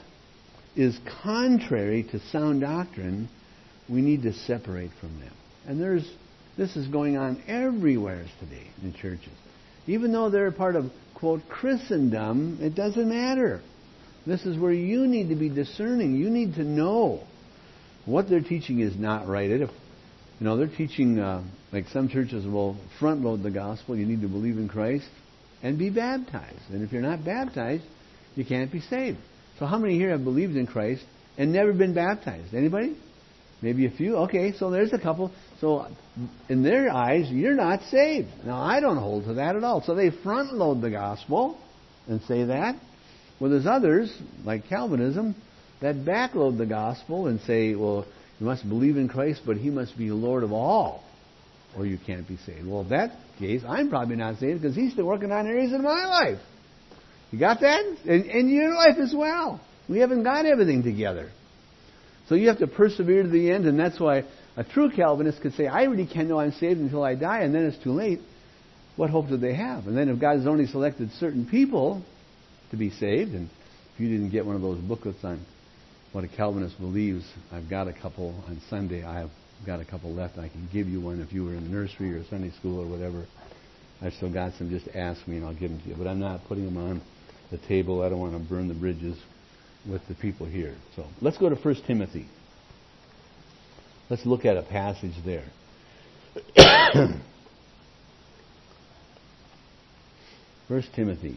Speaker 1: is contrary to sound doctrine, we need to separate from them. And this is going on everywhere today in churches. Even though they're a part of, quote, Christendom, it doesn't matter. This is where you need to be discerning. You need to know what they're teaching is not right. If they're teaching, like some churches will front load the gospel, you need to believe in Christ and be baptized. And if you're not baptized, you can't be saved. So how many here have believed in Christ and never been baptized? Anybody? Maybe a few? Okay, so there's a couple. So in their eyes, you're not saved. Now, I don't hold to that at all. So they front load the gospel and say that. Well, there's others, like Calvinism, that backload the gospel and say, well, you must believe in Christ, but He must be Lord of all, or you can't be saved. Well, in that case, I'm probably not saved because He's still working on areas in my life. You got that? And your life as well. We haven't got everything together. So you have to persevere to the end, and that's why a true Calvinist could say, I really can't know I'm saved until I die, and then it's too late. What hope do they have? And then if God has only selected certain people to be saved, and if you didn't get one of those booklets on what a Calvinist believes, I've got a couple on Sunday. I've got a couple left. I can give you one if you were in the nursery or Sunday school or whatever. I've still got some. Just ask me and I'll give them to you. But I'm not putting them on the table. I don't want to burn the bridges with the people here. So let's go to 1 Timothy. Let's look at a passage there. 1 Timothy.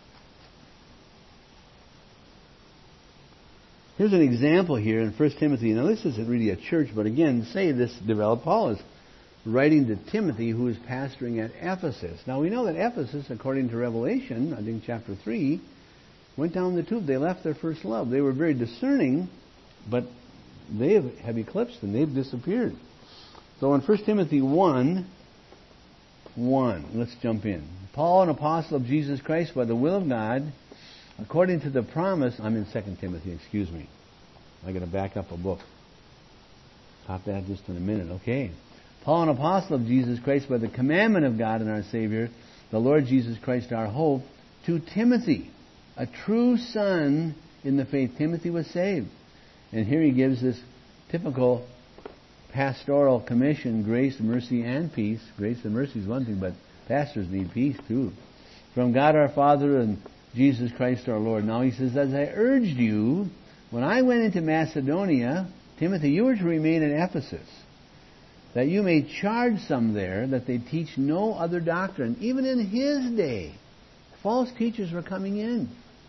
Speaker 1: Here's an example here in 1 Timothy. Now, this isn't really a church, but again, say this developed. Paul is writing to Timothy, who is pastoring at Ephesus. Now, we know that Ephesus, according to Revelation, I think chapter 3, went down the tube. They left their first love. They were very discerning, but they have eclipsed and they've disappeared. So in 1 Timothy 1, let's jump in. Paul, an apostle of Jesus Christ by the will of God, according to the promise, I'm in 2 Timothy, excuse me. I'm going to back up a book. Top that just in a minute, okay. Paul, an apostle of Jesus Christ by the commandment of God and our Savior, the Lord Jesus Christ our hope, to Timothy, a true son in the faith. Timothy was saved. And here he gives this typical pastoral commission, grace, mercy, and peace. Grace and mercy is one thing, but pastors need peace too. From God our Father and Jesus Christ our Lord. Now he says, as I urged you, when I went into Macedonia, Timothy, you were to remain in Ephesus, that you may charge some there that they teach no other doctrine. Even in his day, false teachers were coming in.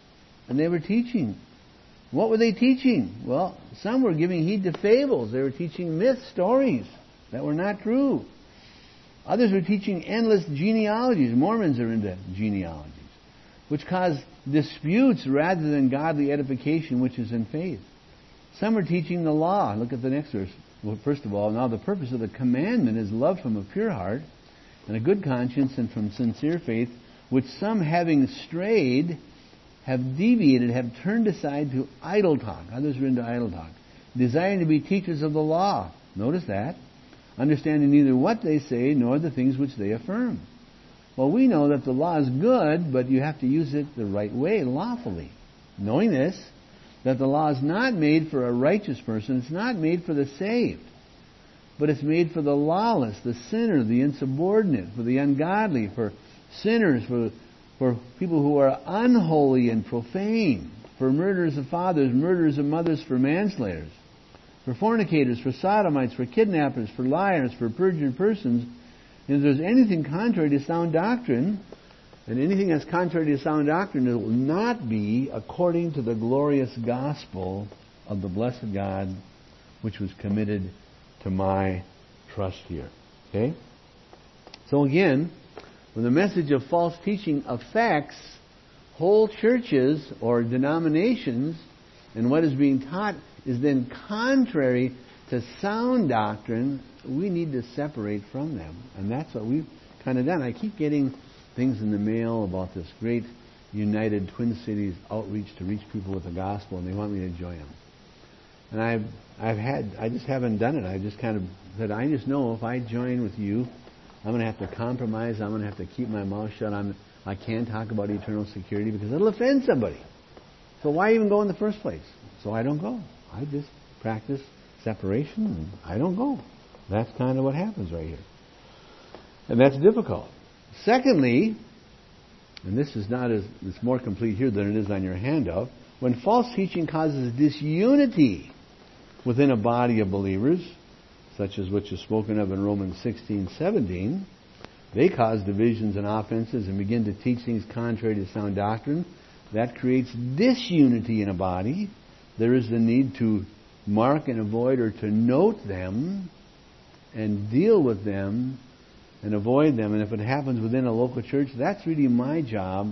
Speaker 1: And they were teaching. What were they teaching? Well, some were giving heed to fables. They were teaching myth stories that were not true. Others were teaching endless genealogies. Mormons are into genealogies, which cause disputes rather than godly edification, which is in faith. Some are teaching the law. Look at the next verse. Well, first of all, now the purpose of the commandment is love from a pure heart and a good conscience and from sincere faith, which some, having strayed, have deviated, have turned aside to idle talk. Others are into idle talk, desiring to be teachers of the law. Notice that. Understanding neither what they say nor the things which they affirm. Well, we know that the law is good, but you have to use it the right way, lawfully. Knowing this, that the law is not made for a righteous person, it's not made for the saved, but it's made for the lawless, the sinner, the insubordinate, for the ungodly, for sinners, for people who are unholy and profane, for murderers of fathers, murderers of mothers, for manslayers, for fornicators, for sodomites, for kidnappers, for liars, for perjured persons. And if there's anything contrary to sound doctrine, and anything that's contrary to sound doctrine, it will not be according to the glorious gospel of the blessed God, which was committed to my trust here. Okay? So again, when the message of false teaching affects whole churches or denominations, and what is being taught is then contrary to sound doctrine, we need to separate from them. And that's what we've kind of done. I keep getting things in the mail about this great United Twin Cities outreach to reach people with the gospel, and they want me to join them. And I just haven't done it. I just kind of said, I just know if I join with you, I'm going to have to compromise. I'm going to have to keep my mouth shut. I can't talk about eternal security because it'll offend somebody. So why even go in the first place? So I don't go. I just practice separation, and I don't go. That's kind of what happens right here. And that's difficult. Secondly, and this is not it's more complete here than it is on your handout, when false teaching causes disunity within a body of believers, such as which is spoken of in Romans 16:17, they cause divisions and offenses and begin to teach things contrary to sound doctrine. That creates disunity in a body. There is the need to mark and avoid, or to note them and deal with them and avoid them. And if it happens within a local church, that's really my job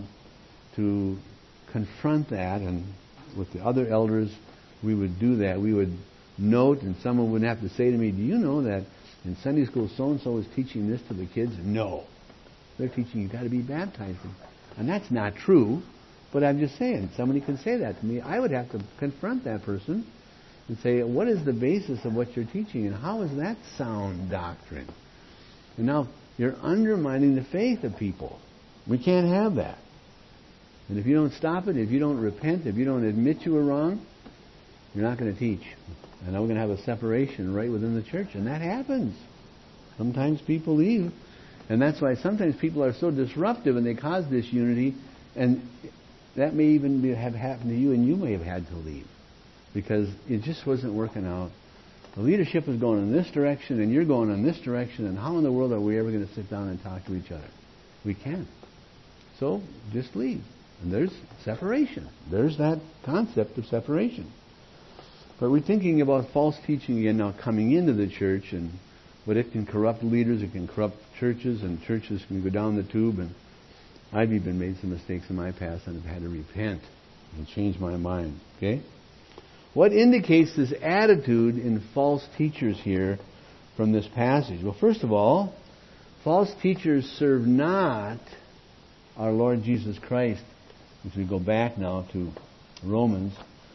Speaker 1: to confront that. And with the other elders, we would do that. We would note, and someone would have to say to me, do you know that in Sunday school so-and-so is teaching this to the kids? No. They're teaching you've got to be baptized. And that's not true, but I'm just saying, somebody can say that to me. I would have to confront that person and say, what is the basis of what you're teaching, and how is that sound doctrine? And now, you're undermining the faith of people. We can't have that. And if you don't stop it, if you don't repent, if you don't admit you were wrong, you're not going to teach. And then we're going to have a separation right within the church. And that happens. Sometimes people leave. And that's why sometimes people are so disruptive and they cause disunity. And that may even have happened to you, and you may have had to leave. Because it just wasn't working out. The leadership is going in this direction, and you're going in this direction, and how in the world are we ever going to sit down and talk to each other? We can't. So, just leave. And there's separation. There's that concept of separation. But we're thinking about false teaching again now coming into the church, and what it can corrupt leaders, it can corrupt churches, and churches can go down the tube. And I've even made some mistakes in my past and have had to repent and change my mind. Okay? What indicates this attitude in false teachers here from this passage? Well, first of all, false teachers serve not our Lord Jesus Christ. If we go back now to Romans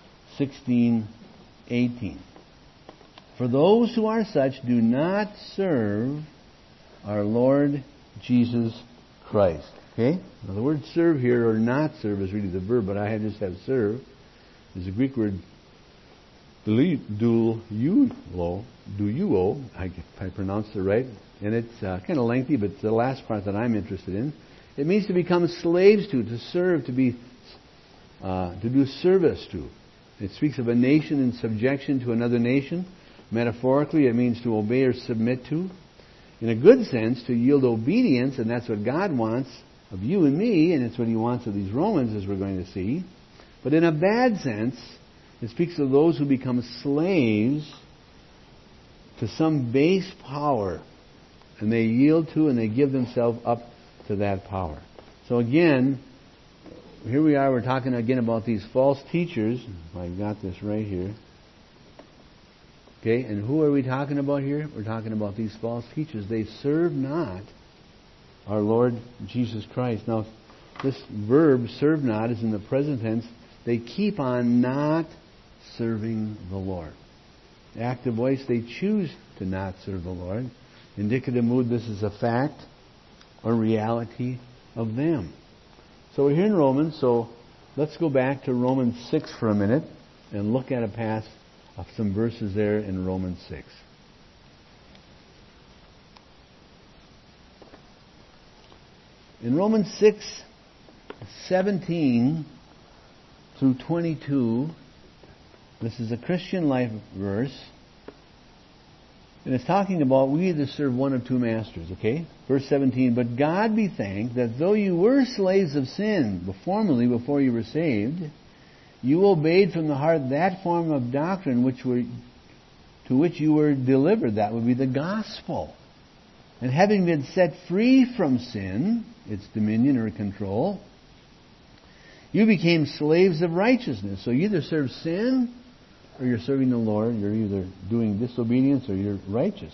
Speaker 1: 16:18. For those who are such do not serve our Lord Jesus Christ. Okay? Now the word serve here, or not serve, is really the verb, but I just have serve. There's a Greek word duo, if I pronounced it right. And it's kind of lengthy, but it's the last part that I'm interested in. It means to become slaves to serve, to do service to. It speaks of a nation in subjection to another nation. Metaphorically, it means to obey or submit to. In a good sense, to yield obedience, and that's what God wants of you and me, and it's what He wants of these Romans, as we're going to see. But in a bad sense, it speaks of those who become slaves to some base power, and they yield to and they give themselves up to that power. So again, here we are, we're talking again about these false teachers. I've got this right here. Okay, and who are we talking about here? We're talking about these false teachers. They serve not our Lord Jesus Christ. Now, this verb, serve not, is in the present tense. They keep on not serving the Lord. Active voice, they choose to not serve the Lord. Indicative mood, this is a fact or reality of them. So we're here in Romans, so let's go back to Romans 6 for a minute and look at a pass of some verses there in Romans 6. In Romans 6:17 through 22, this is a Christian life verse, and it's talking about we either serve one of two masters, okay? Verse 17, but God be thanked that though you were slaves of sin formerly before you were saved, you obeyed from the heart that form of doctrine to which you were delivered. That would be the gospel. And having been set free from sin, its dominion or control, you became slaves of righteousness. So you either serve sin or you're serving the Lord. You're either doing disobedience or you're righteous.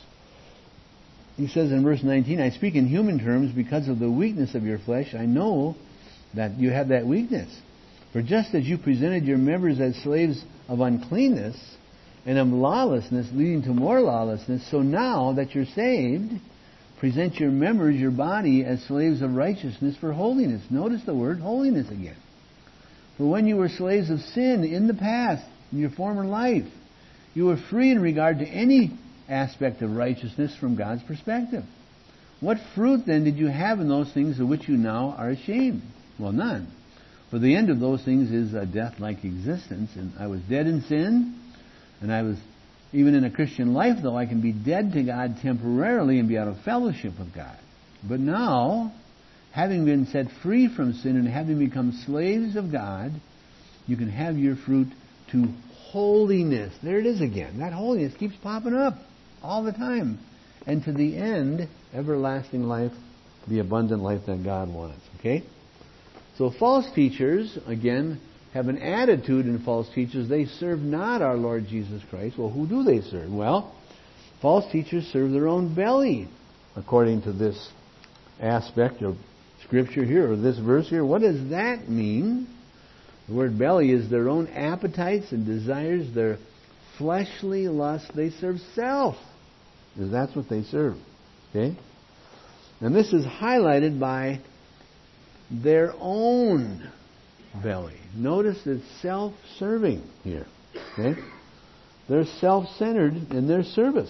Speaker 1: He says in verse 19, I speak in human terms because of the weakness of your flesh. I know that you have that weakness. For just as you presented your members as slaves of uncleanness and of lawlessness leading to more lawlessness, so now that you're saved, present your members, your body, as slaves of righteousness for holiness. Notice the word holiness again. For when you were slaves of sin in the past, in your former life, you were free in regard to any aspect of righteousness from God's perspective. What fruit then did you have in those things of which you now are ashamed? Well, none. For the end of those things is a death-like existence. And I was dead in sin, and I was, even in a Christian life though, I can be dead to God temporarily and be out of fellowship with God. But now, having been set free from sin and having become slaves of God, you can have your fruit to holiness. There it is again. That holiness keeps popping up all the time. And to the end, everlasting life, the abundant life that God wants. Okay? So false teachers, again, have an attitude in false teachers. They serve not our Lord Jesus Christ. Well, who do they serve? Well, false teachers serve their own belly, according to this aspect of Scripture here, or this verse here. What does that mean? The word belly is their own appetites and desires, their fleshly lust. They serve self, because that's what they serve. Okay? And this is highlighted by their own belly. Notice it's self-serving here. Okay? They're self-centered in their service.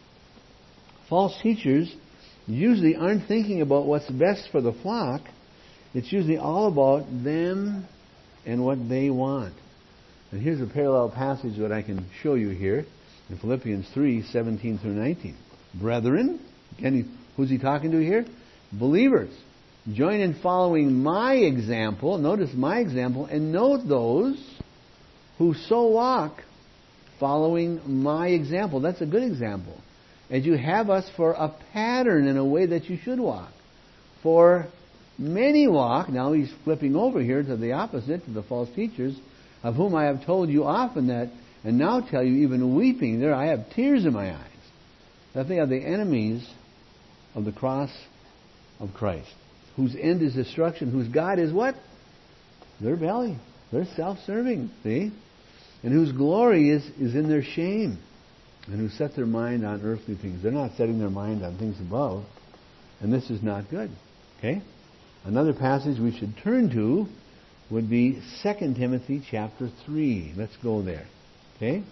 Speaker 1: False teachers usually aren't thinking about what's best for the flock. It's usually all about them and what they want. And here's a parallel passage that I can show you here in Philippians 3:17 through 19. Brethren, again, who's he talking to here? Believers. Join in following my example. Notice my example, and note those who so walk following my example. That's a good example. As you have us for a pattern in a way that you should walk. For many walk, now he's flipping over here to the opposite, to the false teachers, of whom I have told you often that, and now tell you even weeping, there I have tears in my eyes, that they are the enemies of the cross of Christ, whose end is destruction, whose God is what? Their belly. They're self-serving, see? And whose glory is in their shame, and who set their mind on earthly things. They're not setting their mind on things above, and this is not good. Okay? Another passage we should turn to would be 2 Timothy chapter 3. Let's go there. Okay?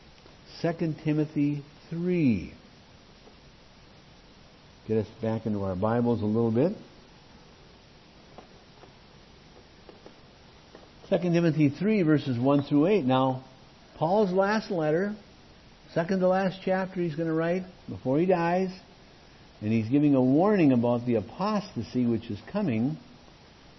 Speaker 1: 2 Timothy 3. Get us back into our Bibles a little bit. 2 Timothy 3, verses 1 through 8. Now, Paul's last letter, second to last chapter he's going to write before he dies, and he's giving a warning about the apostasy which is coming.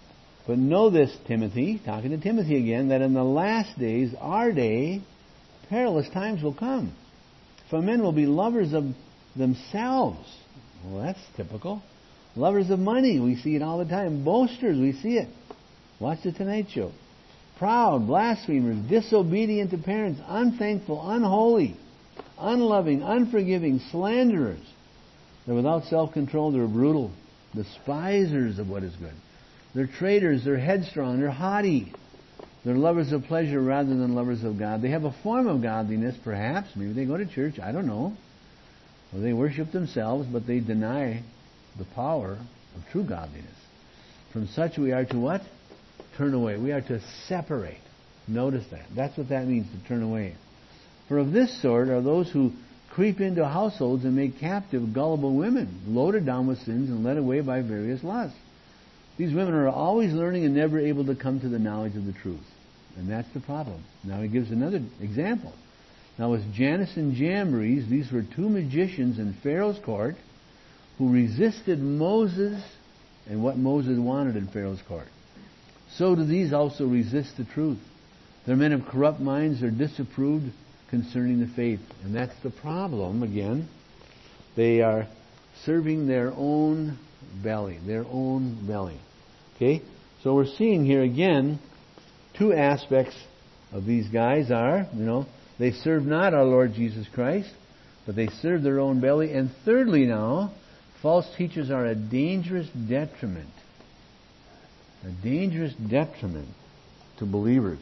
Speaker 1: But know this, Timothy, talking to Timothy again, that in the last days, our day, perilous times will come. For men will be lovers of themselves. Well, that's typical. Lovers of money, we see it all the time. Boasters, we see it. Watch the Tonight Show. Proud, blasphemers, disobedient to parents, unthankful, unholy, unloving, unforgiving, slanderers. They're without self-control, they're brutal, despisers of what is good. They're traitors, they're headstrong, they're haughty. They're lovers of pleasure rather than lovers of God. They have a form of godliness, perhaps. Maybe they go to church, I don't know. Or they worship themselves, but they deny the power of true godliness. From such we are to what? Turn away. We are to separate. Notice that. That's what that means, to turn away. For of this sort are those who creep into households and make captive gullible women, loaded down with sins and led away by various lusts. These women are always learning and never able to come to the knowledge of the truth. And that's the problem. Now he gives another example. Now with Jannes and Jambres, these were two magicians in Pharaoh's court who resisted Moses and what Moses wanted in Pharaoh's court. So do these also resist the truth. They're men of corrupt minds. They're disapproved concerning the faith. And that's the problem, again. They are serving their own belly. Their own belly. Okay? So we're seeing here again, two aspects of these guys are, they serve not our Lord Jesus Christ, but they serve their own belly. And thirdly now, false teachers are a dangerous detriment. A dangerous detriment to believers.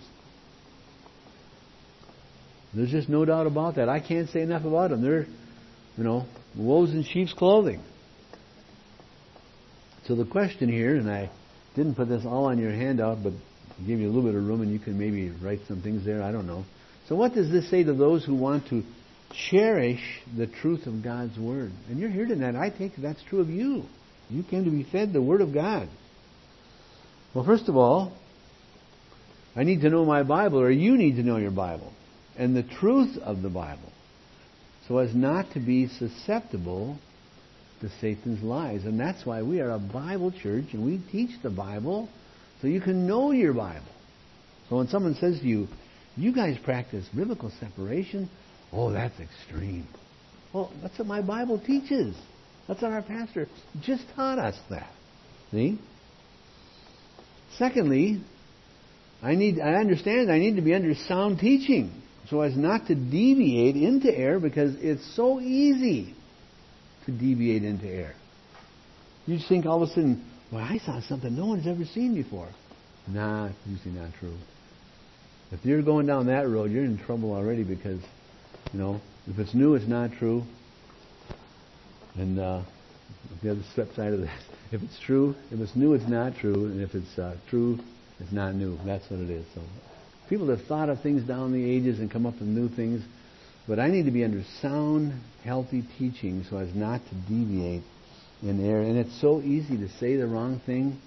Speaker 1: There's just no doubt about that. I can't say enough about them. They're, wolves in sheep's clothing. So the question here, and I didn't put this all on your handout, but I'll give you a little bit of room and you can maybe write some things there. I don't know. So what does this say to those who want to cherish the truth of God's Word? And you're here tonight. I take that's true of you. You came to be fed the Word of God. Well, first of all, I need to know my Bible, or you need to know your Bible, and the truth of the Bible, so as not to be susceptible to Satan's lies. And that's why we are a Bible church, and we teach the Bible so you can know your Bible. So when someone says to you, you guys practice biblical separation, oh, that's extreme. Well, that's what my Bible teaches. That's what our pastor just taught us that. See? Secondly, I understand I need to be under sound teaching so as not to deviate into error, because it's so easy to deviate into error. You just think all of a sudden, well, I saw something no one's ever seen before. Nah, it's usually not true. If you're going down that road, you're in trouble already, because, if it's new, it's not true. And the other flip side of this, if it's true, if it's new, it's not true, and if it's true, it's not new. That's what it is. So people have thought of things down the ages and come up with new things, but I need to be under sound, healthy teaching so as not to deviate in error. And it's so easy to say the wrong thing.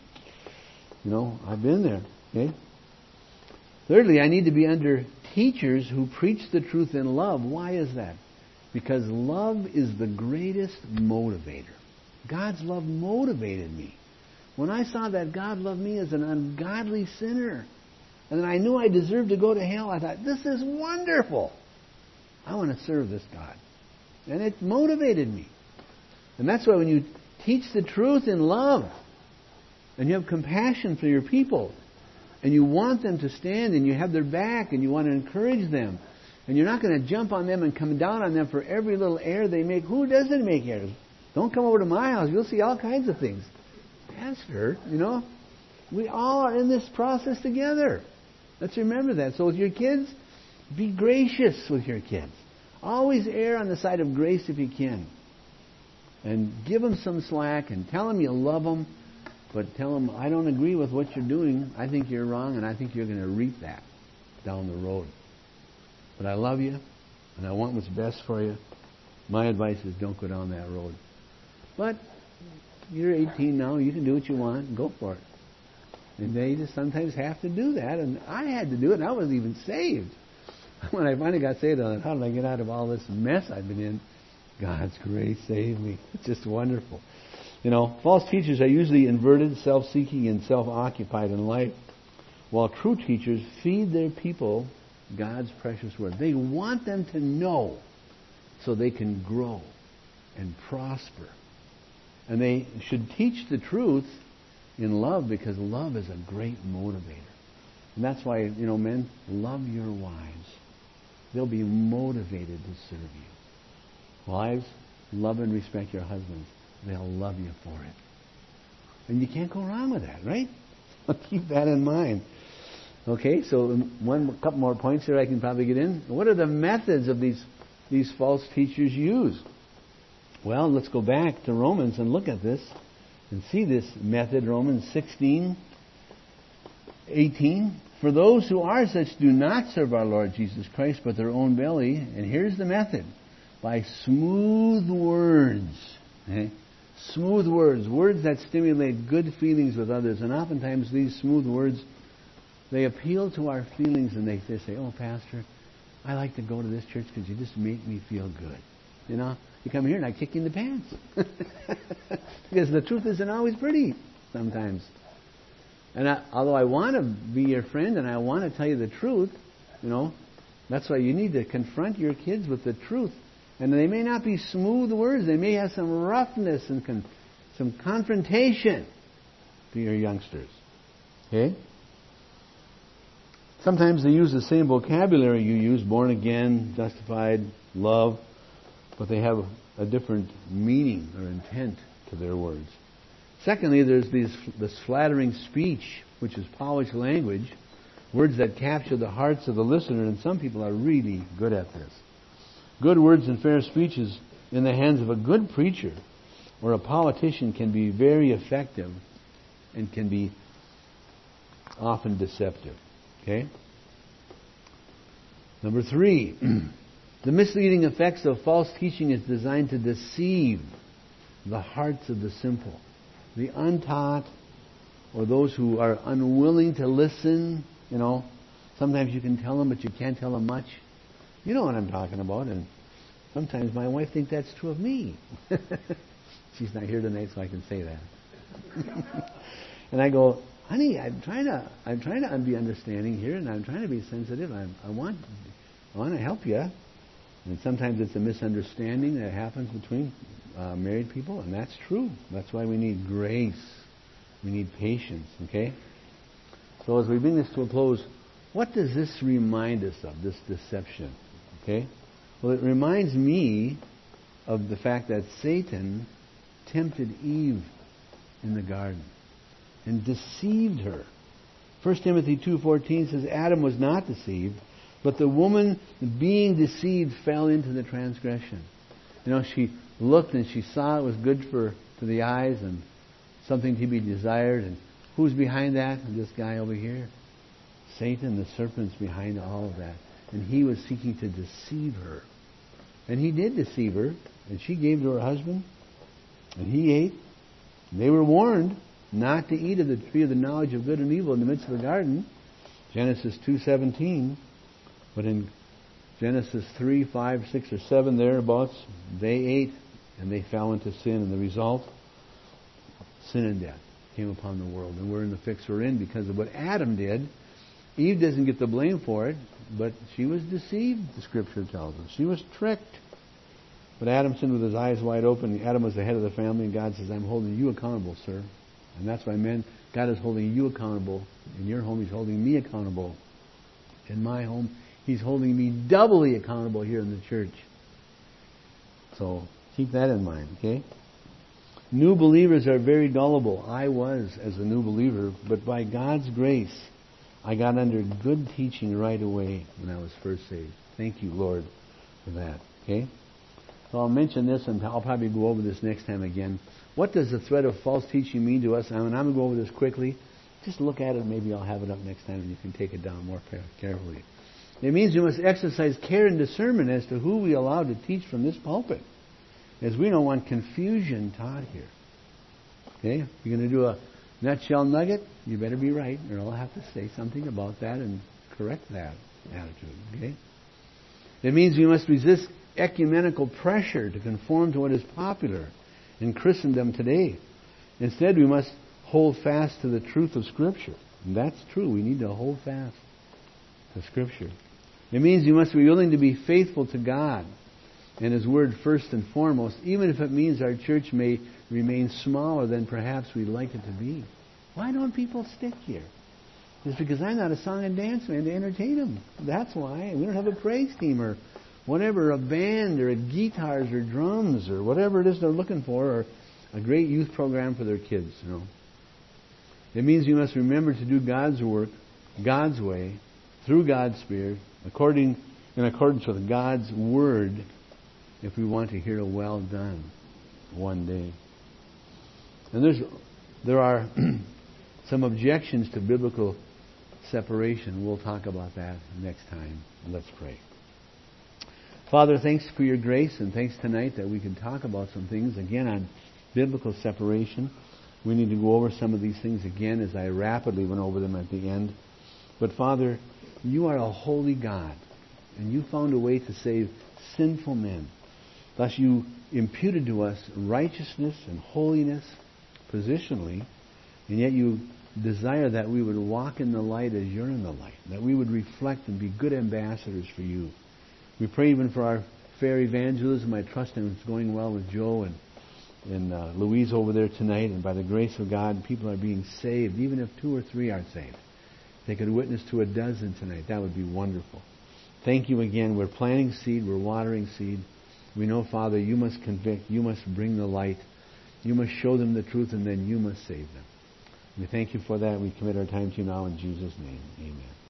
Speaker 1: I've been there. Okay. Thirdly, I need to be under teachers who preach the truth in love. Why is that? Because love is the greatest motivator. God's love motivated me. When I saw that God loved me as an ungodly sinner, and then I knew I deserved to go to hell, I thought, this is wonderful. I want to serve this God. And it motivated me. And that's why when you teach the truth in love, and you have compassion for your people, and you want them to stand, and you have their back, and you want to encourage them, and you're not going to jump on them and come down on them for every little error they make. Who doesn't make errors? Don't come over to my house. You'll see all kinds of things. Pastor, we all are in this process together. Let's remember that. So with your kids, be gracious with your kids. Always err on the side of grace if you can. And give them some slack and tell them you love them, but tell them, I don't agree with what you're doing. I think you're wrong, and I think you're going to reap that down the road. But I love you, and I want what's best for you. My advice is don't go down that road. But you're 18 now. You can do what you want. Go for it. And they just sometimes have to do that. And I had to do it, and I wasn't even saved. When I finally got saved, I thought, how did I get out of all this mess I've been in? God's grace saved me. It's just wonderful. False teachers are usually inverted, self-seeking, and self-occupied in life, while true teachers feed their people God's precious word. They want them to know so they can grow and prosper. And they should teach the truth in love, because love is a great motivator. And that's why, men, love your wives. They'll be motivated to serve you. Wives, love and respect your husbands. They'll love you for it. And you can't go wrong with that, right? Keep that in mind. Okay, so couple more points here I can probably get in. What are the methods of these false teachers use? Well, let's go back to Romans and look at this and see this method. Romans 16:18. For those who are such do not serve our Lord Jesus Christ, but their own belly. And here's the method. By smooth words. Okay? Smooth words. Words that stimulate good feelings with others. And oftentimes these smooth words, they appeal to our feelings, and they say, oh, Pastor, I like to go to this church because you just make me feel good. You come here and I kick you in the pants. Because the truth isn't always pretty sometimes. And although I want to be your friend and I want to tell you the truth, that's why you need to confront your kids with the truth. And they may not be smooth words. They may have some roughness and some confrontation to your youngsters. Okay? Sometimes they use the same vocabulary you use, born again, justified, love, but they have a different meaning or intent to their words. Secondly, there's this flattering speech, which is polished language, words that capture the hearts of the listener, and some people are really good at this. Good words and fair speeches in the hands of a good preacher or a politician can be very effective and can be often deceptive. Okay? Number 3, the misleading effects of false teaching is designed to deceive the hearts of the simple. The untaught, or those who are unwilling to listen, sometimes you can tell them, but you can't tell them much. You know what I'm talking about, and sometimes my wife thinks that's true of me. She's not here tonight, so I can say that. And I go, honey, I'm trying to be understanding here, and I'm trying to be sensitive. I want to help you. And sometimes it's a misunderstanding that happens between married people, and that's true. That's why we need grace. We need patience, okay? So as we bring this to a close, what does this remind us of, this deception? Okay? Well, it reminds me of the fact that Satan tempted Eve in the garden and deceived her. 1 Timothy 2:14 says, Adam was not deceived, but the woman, being deceived, fell into the transgression. She looked and she saw it was good to the eyes and something to be desired. And who's behind that? This guy over here. Satan, the serpent's behind all of that. And he was seeking to deceive her. And he did deceive her. And she gave to her husband. And he ate. They were warned not to eat of the tree of the knowledge of good and evil in the midst of the garden. Genesis 2:17. But in Genesis 3, 5, 6, or 7 thereabouts, they ate and they fell into sin. And the result, sin and death came upon the world. And we're in the fix we're in because of what Adam did. Eve doesn't get the blame for it, but she was deceived, the Scripture tells us. She was tricked. But Adam sinned with his eyes wide open. Adam was the head of the family, and God says, I'm holding you accountable, sir. And that's why, men, God is holding you accountable. In your home, He's holding me accountable. In my home, He's holding me doubly accountable here in the church. So keep that in mind, okay? New believers are very gullible. I was as a new believer, but by God's grace, I got under good teaching right away when I was first saved. Thank you, Lord, for that. Okay? So I'll mention this, and I'll probably go over this next time again. What does the threat of false teaching mean to us? I'm going to go over this quickly. Just look at it. Maybe I'll have it up next time, and you can take it down more carefully. It means we must exercise care and discernment as to who we allow to teach from this pulpit, as we don't want confusion taught here. Okay? If you're going to do a nutshell nugget, you better be right, or I'll have to say something about that and correct that attitude. Okay? It means we must resist ecumenical pressure to conform to what is popular in Christendom today. Instead, we must hold fast to the truth of Scripture. And that's true. We need to hold fast to Scripture. It means you must be willing to be faithful to God and His Word first and foremost, even if it means our church may remain smaller than perhaps we'd like it to be. Why don't people stick here? It's because I'm not a song and dance man to entertain them. That's why. We don't have a praise team or whatever, a band or guitars or drums or whatever it is they're looking for, or a great youth program for their kids. It means you must remember to do God's work, God's way, through God's Spirit, in accordance with God's Word, if we want to hear a well done one day. And there are some objections to biblical separation. We'll talk about that next time. Let's pray. Father, thanks for your grace, and thanks tonight that we can talk about some things again on biblical separation. We need to go over some of these things again as I rapidly went over them at the end. But Father, you are a holy God, and you found a way to save sinful men. Thus you imputed to us righteousness and holiness positionally, and yet you desire that we would walk in the light as you're in the light, that we would reflect and be good ambassadors for you. We pray even for our fair evangelism. I trust it's going well with Joe and Louise over there tonight, and by the grace of God, people are being saved, even if 2 or 3 are saved. If they could witness to a dozen tonight, that would be wonderful. Thank you again. We're planting seed, we're watering seed. We know, Father, you must convict, you must bring the light, you must show them the truth, and then you must save them. We thank you for that. We commit our time to you now in Jesus' name. Amen.